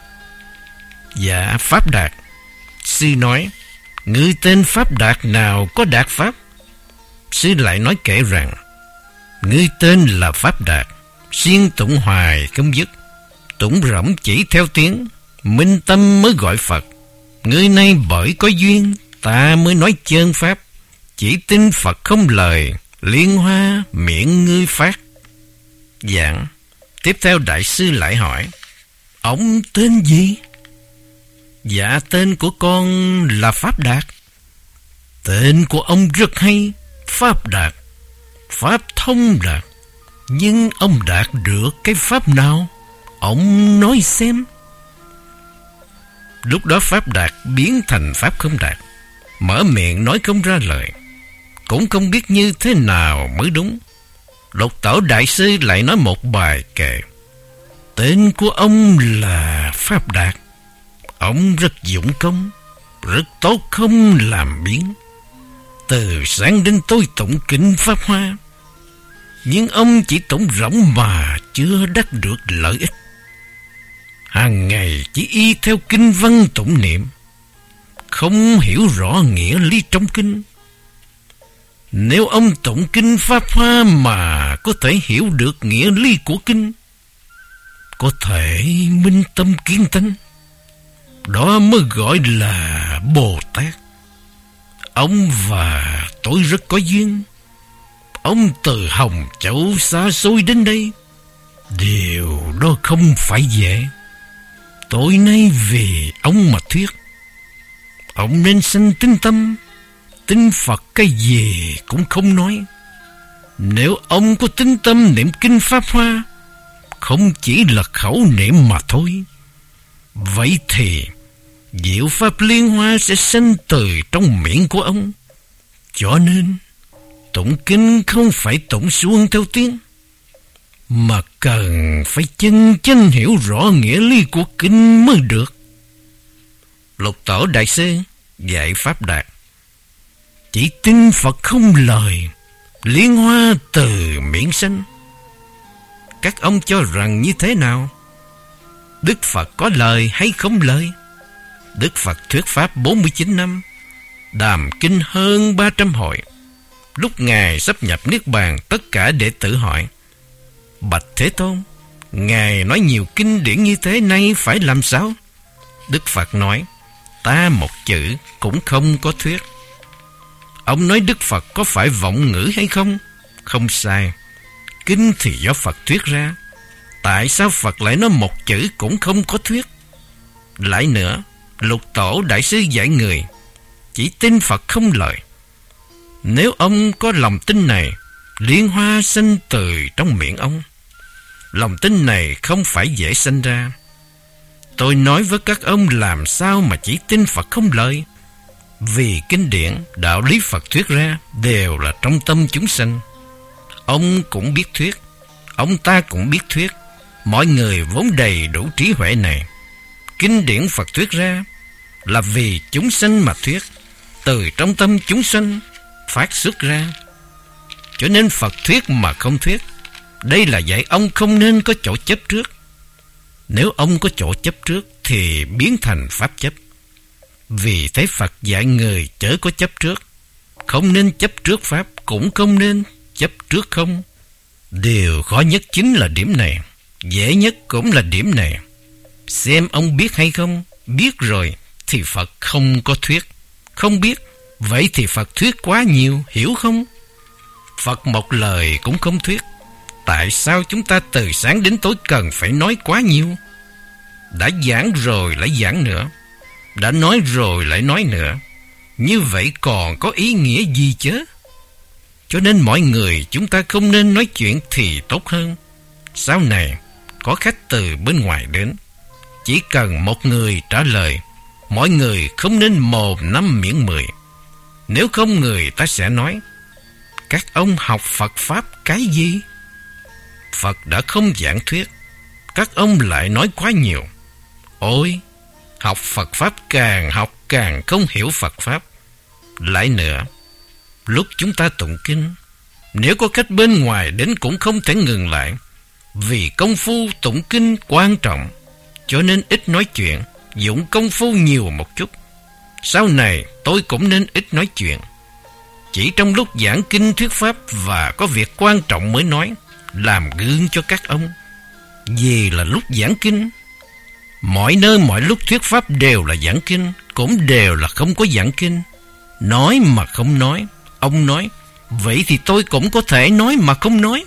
B: Dạ Pháp Đạt. Sư nói: Ngươi tên Pháp Đạt nào có đạt pháp? Sư lại nói kể rằng: Ngươi tên là Pháp Đạt, siêng tụng hoài không dứt, tụng rỗng chỉ theo tiếng, minh tâm mới gọi Phật. Ngươi nay bởi có duyên, ta mới nói chân pháp, chỉ tin Phật không lời, liên hoa miệng ngươi phát. Giảng. Tiếp theo Đại Sư lại hỏi: Ông tên gì? Dạ tên của con là Pháp Đạt. Tên của ông rất hay, Pháp Đạt, Pháp thông đạt. Nhưng ông đạt được cái pháp nào? Ông nói xem. Lúc đó Pháp Đạt biến thành Pháp không đạt, mở miệng nói không ra lời, cũng không biết như thế nào mới đúng. Lục Tổ đại sư lại nói một bài kệ. Tên của ông là Pháp Đạt. Ông rất dũng công, rất tốt không làm biến. Từ sáng đến tối tụng kinh Pháp Hoa, nhưng ông chỉ tụng rỗng mà chưa đắc được lợi ích. Hàng ngày chỉ y theo kinh văn tụng niệm, không hiểu rõ nghĩa lý trong kinh. Nếu ông tụng kinh Pháp Hoa mà có thể hiểu được nghĩa lý của kinh, có thể minh tâm kiến tánh, đó mới gọi là Bồ Tát. Ông và tôi rất có duyên. Ông từ Hồng Châu xa xôi đến đây, điều đó không phải dễ. Tối nay vì ông mà thuyết. Ông nên sanh tín tâm, tin Phật cái gì cũng không nói. Nếu ông có tín tâm niệm kinh Pháp Hoa, không chỉ là khẩu niệm mà thôi, vậy thì diệu pháp liên hoa sẽ sanh từ trong miệng của ông. Cho nên tụng kinh không phải tụng suông theo tiếng, mà cần phải chân chân hiểu rõ nghĩa lý của kinh mới được. Lục Tổ đại sư dạy Pháp Đạt: chỉ tin Phật không lời, liên hoa từ miệng sanh. Các ông cho rằng như thế nào? Đức Phật có lời hay không lời? Đức Phật thuyết pháp bốn mươi chín năm, đàm kinh hơn ba trăm hội. Lúc Ngài sắp nhập Niết Bàn, tất cả đệ tử hỏi: bạch Thế Tôn, Ngài nói nhiều kinh điển như thế, nay phải làm sao? Đức Phật nói: ta một chữ cũng không có thuyết. Ông nói Đức Phật có phải vọng ngữ hay không? Không sai. Kinh thì do Phật thuyết ra. Tại sao Phật lại nói một chữ cũng không có thuyết? Lại nữa, Lục Tổ đại sư dạy người chỉ tin Phật không lời. Nếu ông có lòng tin này, liên hoa sanh từ trong miệng ông. Lòng tin này không phải dễ sanh ra. Tôi nói với các ông làm sao mà chỉ tin Phật không lời. Vì kinh điển, đạo lý Phật thuyết ra đều là trong tâm chúng sanh. Ông cũng biết thuyết, ông ta cũng biết thuyết. Mọi người vốn đầy đủ trí huệ này. Kinh điển Phật thuyết ra là vì chúng sanh mà thuyết, từ trong tâm chúng sanh phát xuất ra. Cho nên Phật thuyết mà không thuyết, đây là dạy ông không nên có chỗ chấp trước. Nếu ông có chỗ chấp trước thì biến thành pháp chấp. Vì thế Phật dạy người chớ có chấp trước. Không nên chấp trước pháp, cũng không nên chấp trước không. Điều khó nhất chính là điểm này, dễ nhất cũng là điểm này. Xem ông biết hay không. Biết rồi thì Phật không có thuyết. Không biết, vậy thì Phật thuyết quá nhiều, hiểu không? Phật một lời cũng không thuyết. Tại sao chúng ta từ sáng đến tối cần phải nói quá nhiều? Đã giảng rồi lại giảng nữa, đã nói rồi lại nói nữa. Như vậy còn có ý nghĩa gì chứ? Cho nên mọi người chúng ta không nên nói chuyện thì tốt hơn. Sau này có khách từ bên ngoài đến, chỉ cần một người trả lời, mọi người không nên mồm năm miệng mười. Nếu không người ta sẽ nói: các ông học Phật Pháp cái gì? Phật đã không giảng thuyết, các ông lại nói quá nhiều. Ôi, học Phật Pháp càng học càng không hiểu Phật Pháp. Lại nữa, lúc chúng ta tụng kinh, nếu có khách bên ngoài đến cũng không thể ngừng lại. Vì công phu tụng kinh quan trọng, cho nên ít nói chuyện, dụng công phu nhiều một chút. Sau này tôi cũng nên ít nói chuyện, chỉ trong lúc giảng kinh thuyết pháp và có việc quan trọng mới nói, làm gương cho các ông. Vì là lúc giảng kinh, mọi nơi mọi lúc thuyết pháp đều là giảng kinh, cũng đều là không có giảng kinh. Nói mà không nói. Ông nói, vậy thì tôi cũng có thể nói mà không nói.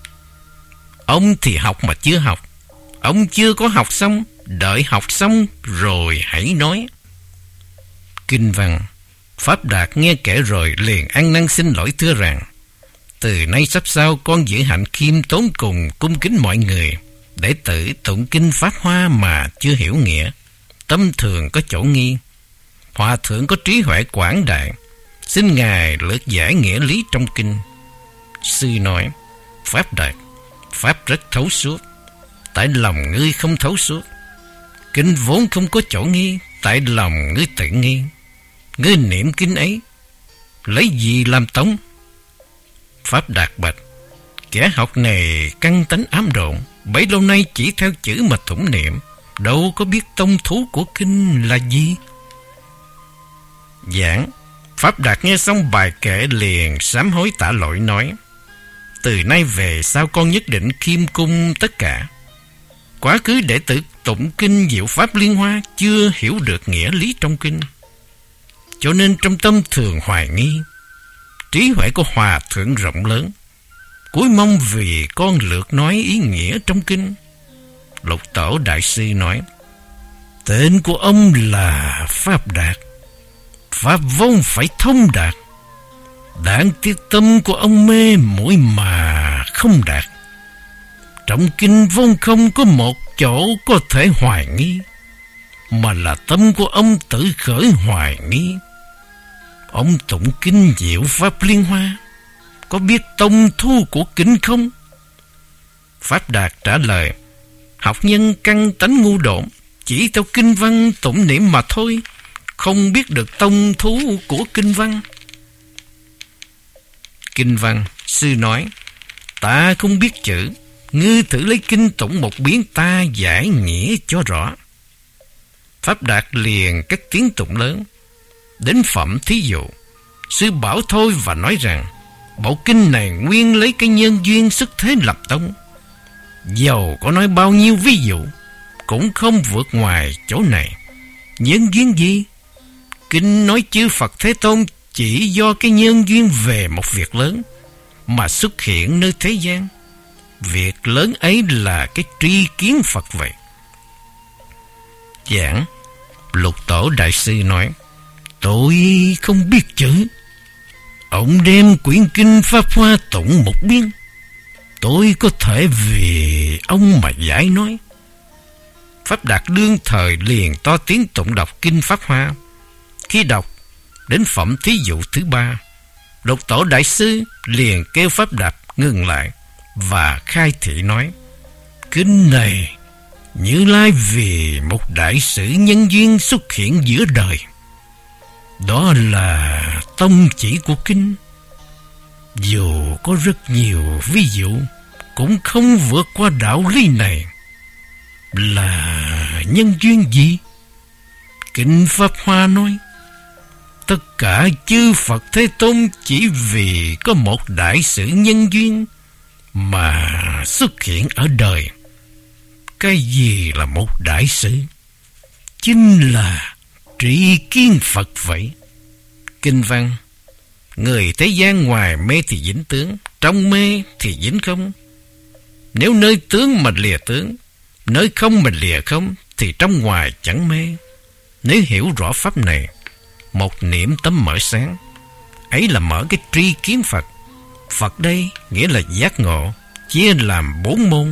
B: Ông thì học mà chưa học. Ông chưa có học xong, đợi học xong rồi hãy nói. Kinh văn. Pháp Đạt nghe kể rồi liền ăn năn xin lỗi thưa rằng: từ nay sắp sau con giữ hạnh khiêm tốn cùng cung kính mọi người. Đệ tử tụng kinh Pháp Hoa mà chưa hiểu nghĩa, tâm thường có chỗ nghi. Hòa thượng có trí huệ quảng đại, xin Ngài lược giải nghĩa lý trong kinh. Sư nói: Pháp Đạt, pháp rất thấu suốt, tại lòng ngươi không thấu suốt. Kinh vốn không có chỗ nghi, tại lòng ngươi tự nghi. Ngươi niệm kinh ấy, lấy gì làm tống? Pháp Đạt bạch: kẻ học này căn tánh ám độn, bấy lâu nay chỉ theo chữ mà tụng niệm, đâu có biết tông thú của kinh là gì. Giảng. Pháp Đạt nghe xong bài kệ liền sám hối tạ lỗi nói: từ nay về sau con nhất định khiêm cung tất cả. Quá khứ đệ tử tụng kinh diệu pháp liên hoa, chưa hiểu được nghĩa lý trong kinh, cho nên trong tâm thường hoài nghi. Trí huệ của hòa thượng rộng lớn, cúi mong vì con lược nói ý nghĩa trong kinh. Lục Tổ đại sư nói: tên của ông là Pháp Đạt, pháp vốn phải thông đạt. Đáng tiếc tâm của ông mê muội mà không đạt. Trong kinh vốn không có một chỗ có thể hoài nghi, mà là tâm của ông tự khởi hoài nghi. Ông tụng kinh diệu pháp liên hoa, có biết tông thu của kinh không? Pháp Đạt trả lời: học nhân căn tánh ngu độn, chỉ theo kinh văn tụng niệm mà thôi, không biết được tông thú của kinh văn. Kinh văn, sư nói: ta không biết chữ, ngươi thử lấy kinh tụng một biến, ta giải nghĩa cho rõ. Pháp Đạt liền cất tiếng tụng lớn. Đến phẩm thí dụ, sư bảo thôi và nói rằng bộ kinh này nguyên lấy cái nhân duyên xuất thế lập tông. Dầu có nói bao nhiêu ví dụ, cũng không vượt ngoài chỗ này. Nhân duyên gì? Kinh nói chư Phật Thế Tôn chỉ do cái nhân duyên về một việc lớn mà xuất hiện nơi thế gian. Việc lớn ấy là cái tri kiến Phật vậy. Giảng. Lục Tổ đại sư nói: tôi không biết chữ. Ông đem quyển kinh Pháp Hoa tụng một biên, tôi có thể vì ông mà giải nói. Pháp Đạt đương thời liền to tiếng tụng đọc kinh Pháp Hoa. Khi đọc đến phẩm thí dụ thứ ba, Lục Tổ đại sư liền kêu Pháp Đạt ngừng lại và khai thị nói: kinh này Như Lai vì một đại sự nhân duyên xuất hiện giữa đời, đó là tông chỉ của kinh. Dù có rất nhiều ví dụ, cũng không vượt qua đạo lý này. Là nhân duyên gì? Kinh Pháp Hoa nói: tất cả chư Phật Thế Tôn chỉ vì có một đại sự nhân duyên mà xuất hiện ở đời. Cái gì là một đại sự? Chính là tri kiến Phật vậy. Kinh văn: người thế gian ngoài mê thì dính tướng, trong mê thì dính không. Nếu nơi tướng mà lìa tướng, nơi không mà lìa không, thì trong ngoài chẳng mê. Nếu hiểu rõ pháp này, một niệm tâm mở sáng, ấy là mở cái tri kiến Phật. Phật đây nghĩa là giác ngộ, chia làm bốn môn: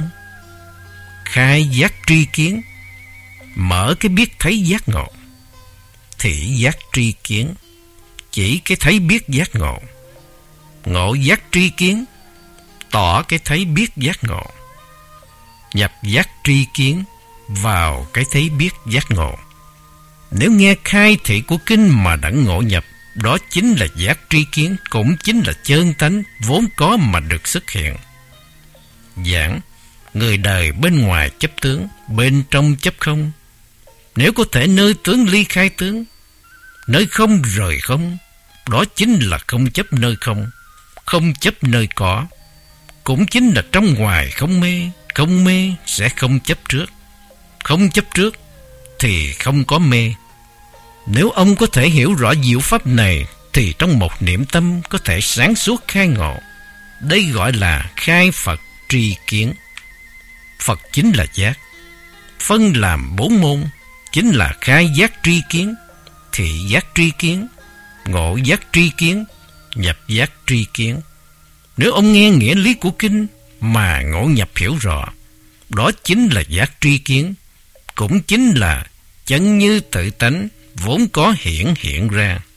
B: khai giác tri kiến, mở cái biết thấy giác ngộ; thị giác tri kiến, chỉ cái thấy biết giác ngộ; ngộ giác tri kiến, tỏ cái thấy biết giác ngộ; nhập giác tri kiến, vào cái thấy biết giác ngộ. Nếu nghe khai thị của kinh mà đã ngộ nhập, đó chính là giác tri kiến, cũng chính là chân tánh vốn có mà được xuất hiện. Giảng. Người đời bên ngoài chấp tướng, bên trong chấp không. Nếu có thể nơi tướng ly khai tướng, nơi không rời không, đó chính là không chấp nơi không, không chấp nơi có. Cũng chính là trong ngoài không mê, không mê sẽ không chấp trước, không chấp trước thì không có mê. Nếu ông có thể hiểu rõ diệu pháp này, thì trong một niệm tâm có thể sáng suốt khai ngộ. Đây gọi là khai Phật tri kiến. Phật chính là giác, phân làm bốn môn, chính là khai giác tri kiến, thị giác tri kiến, ngộ giác tri kiến, nhập giác tri kiến. Nếu ông nghe nghĩa lý của kinh mà ngộ nhập hiểu rõ, đó chính là giác tri kiến, cũng chính là chân như tự tánh vốn có hiển hiện ra.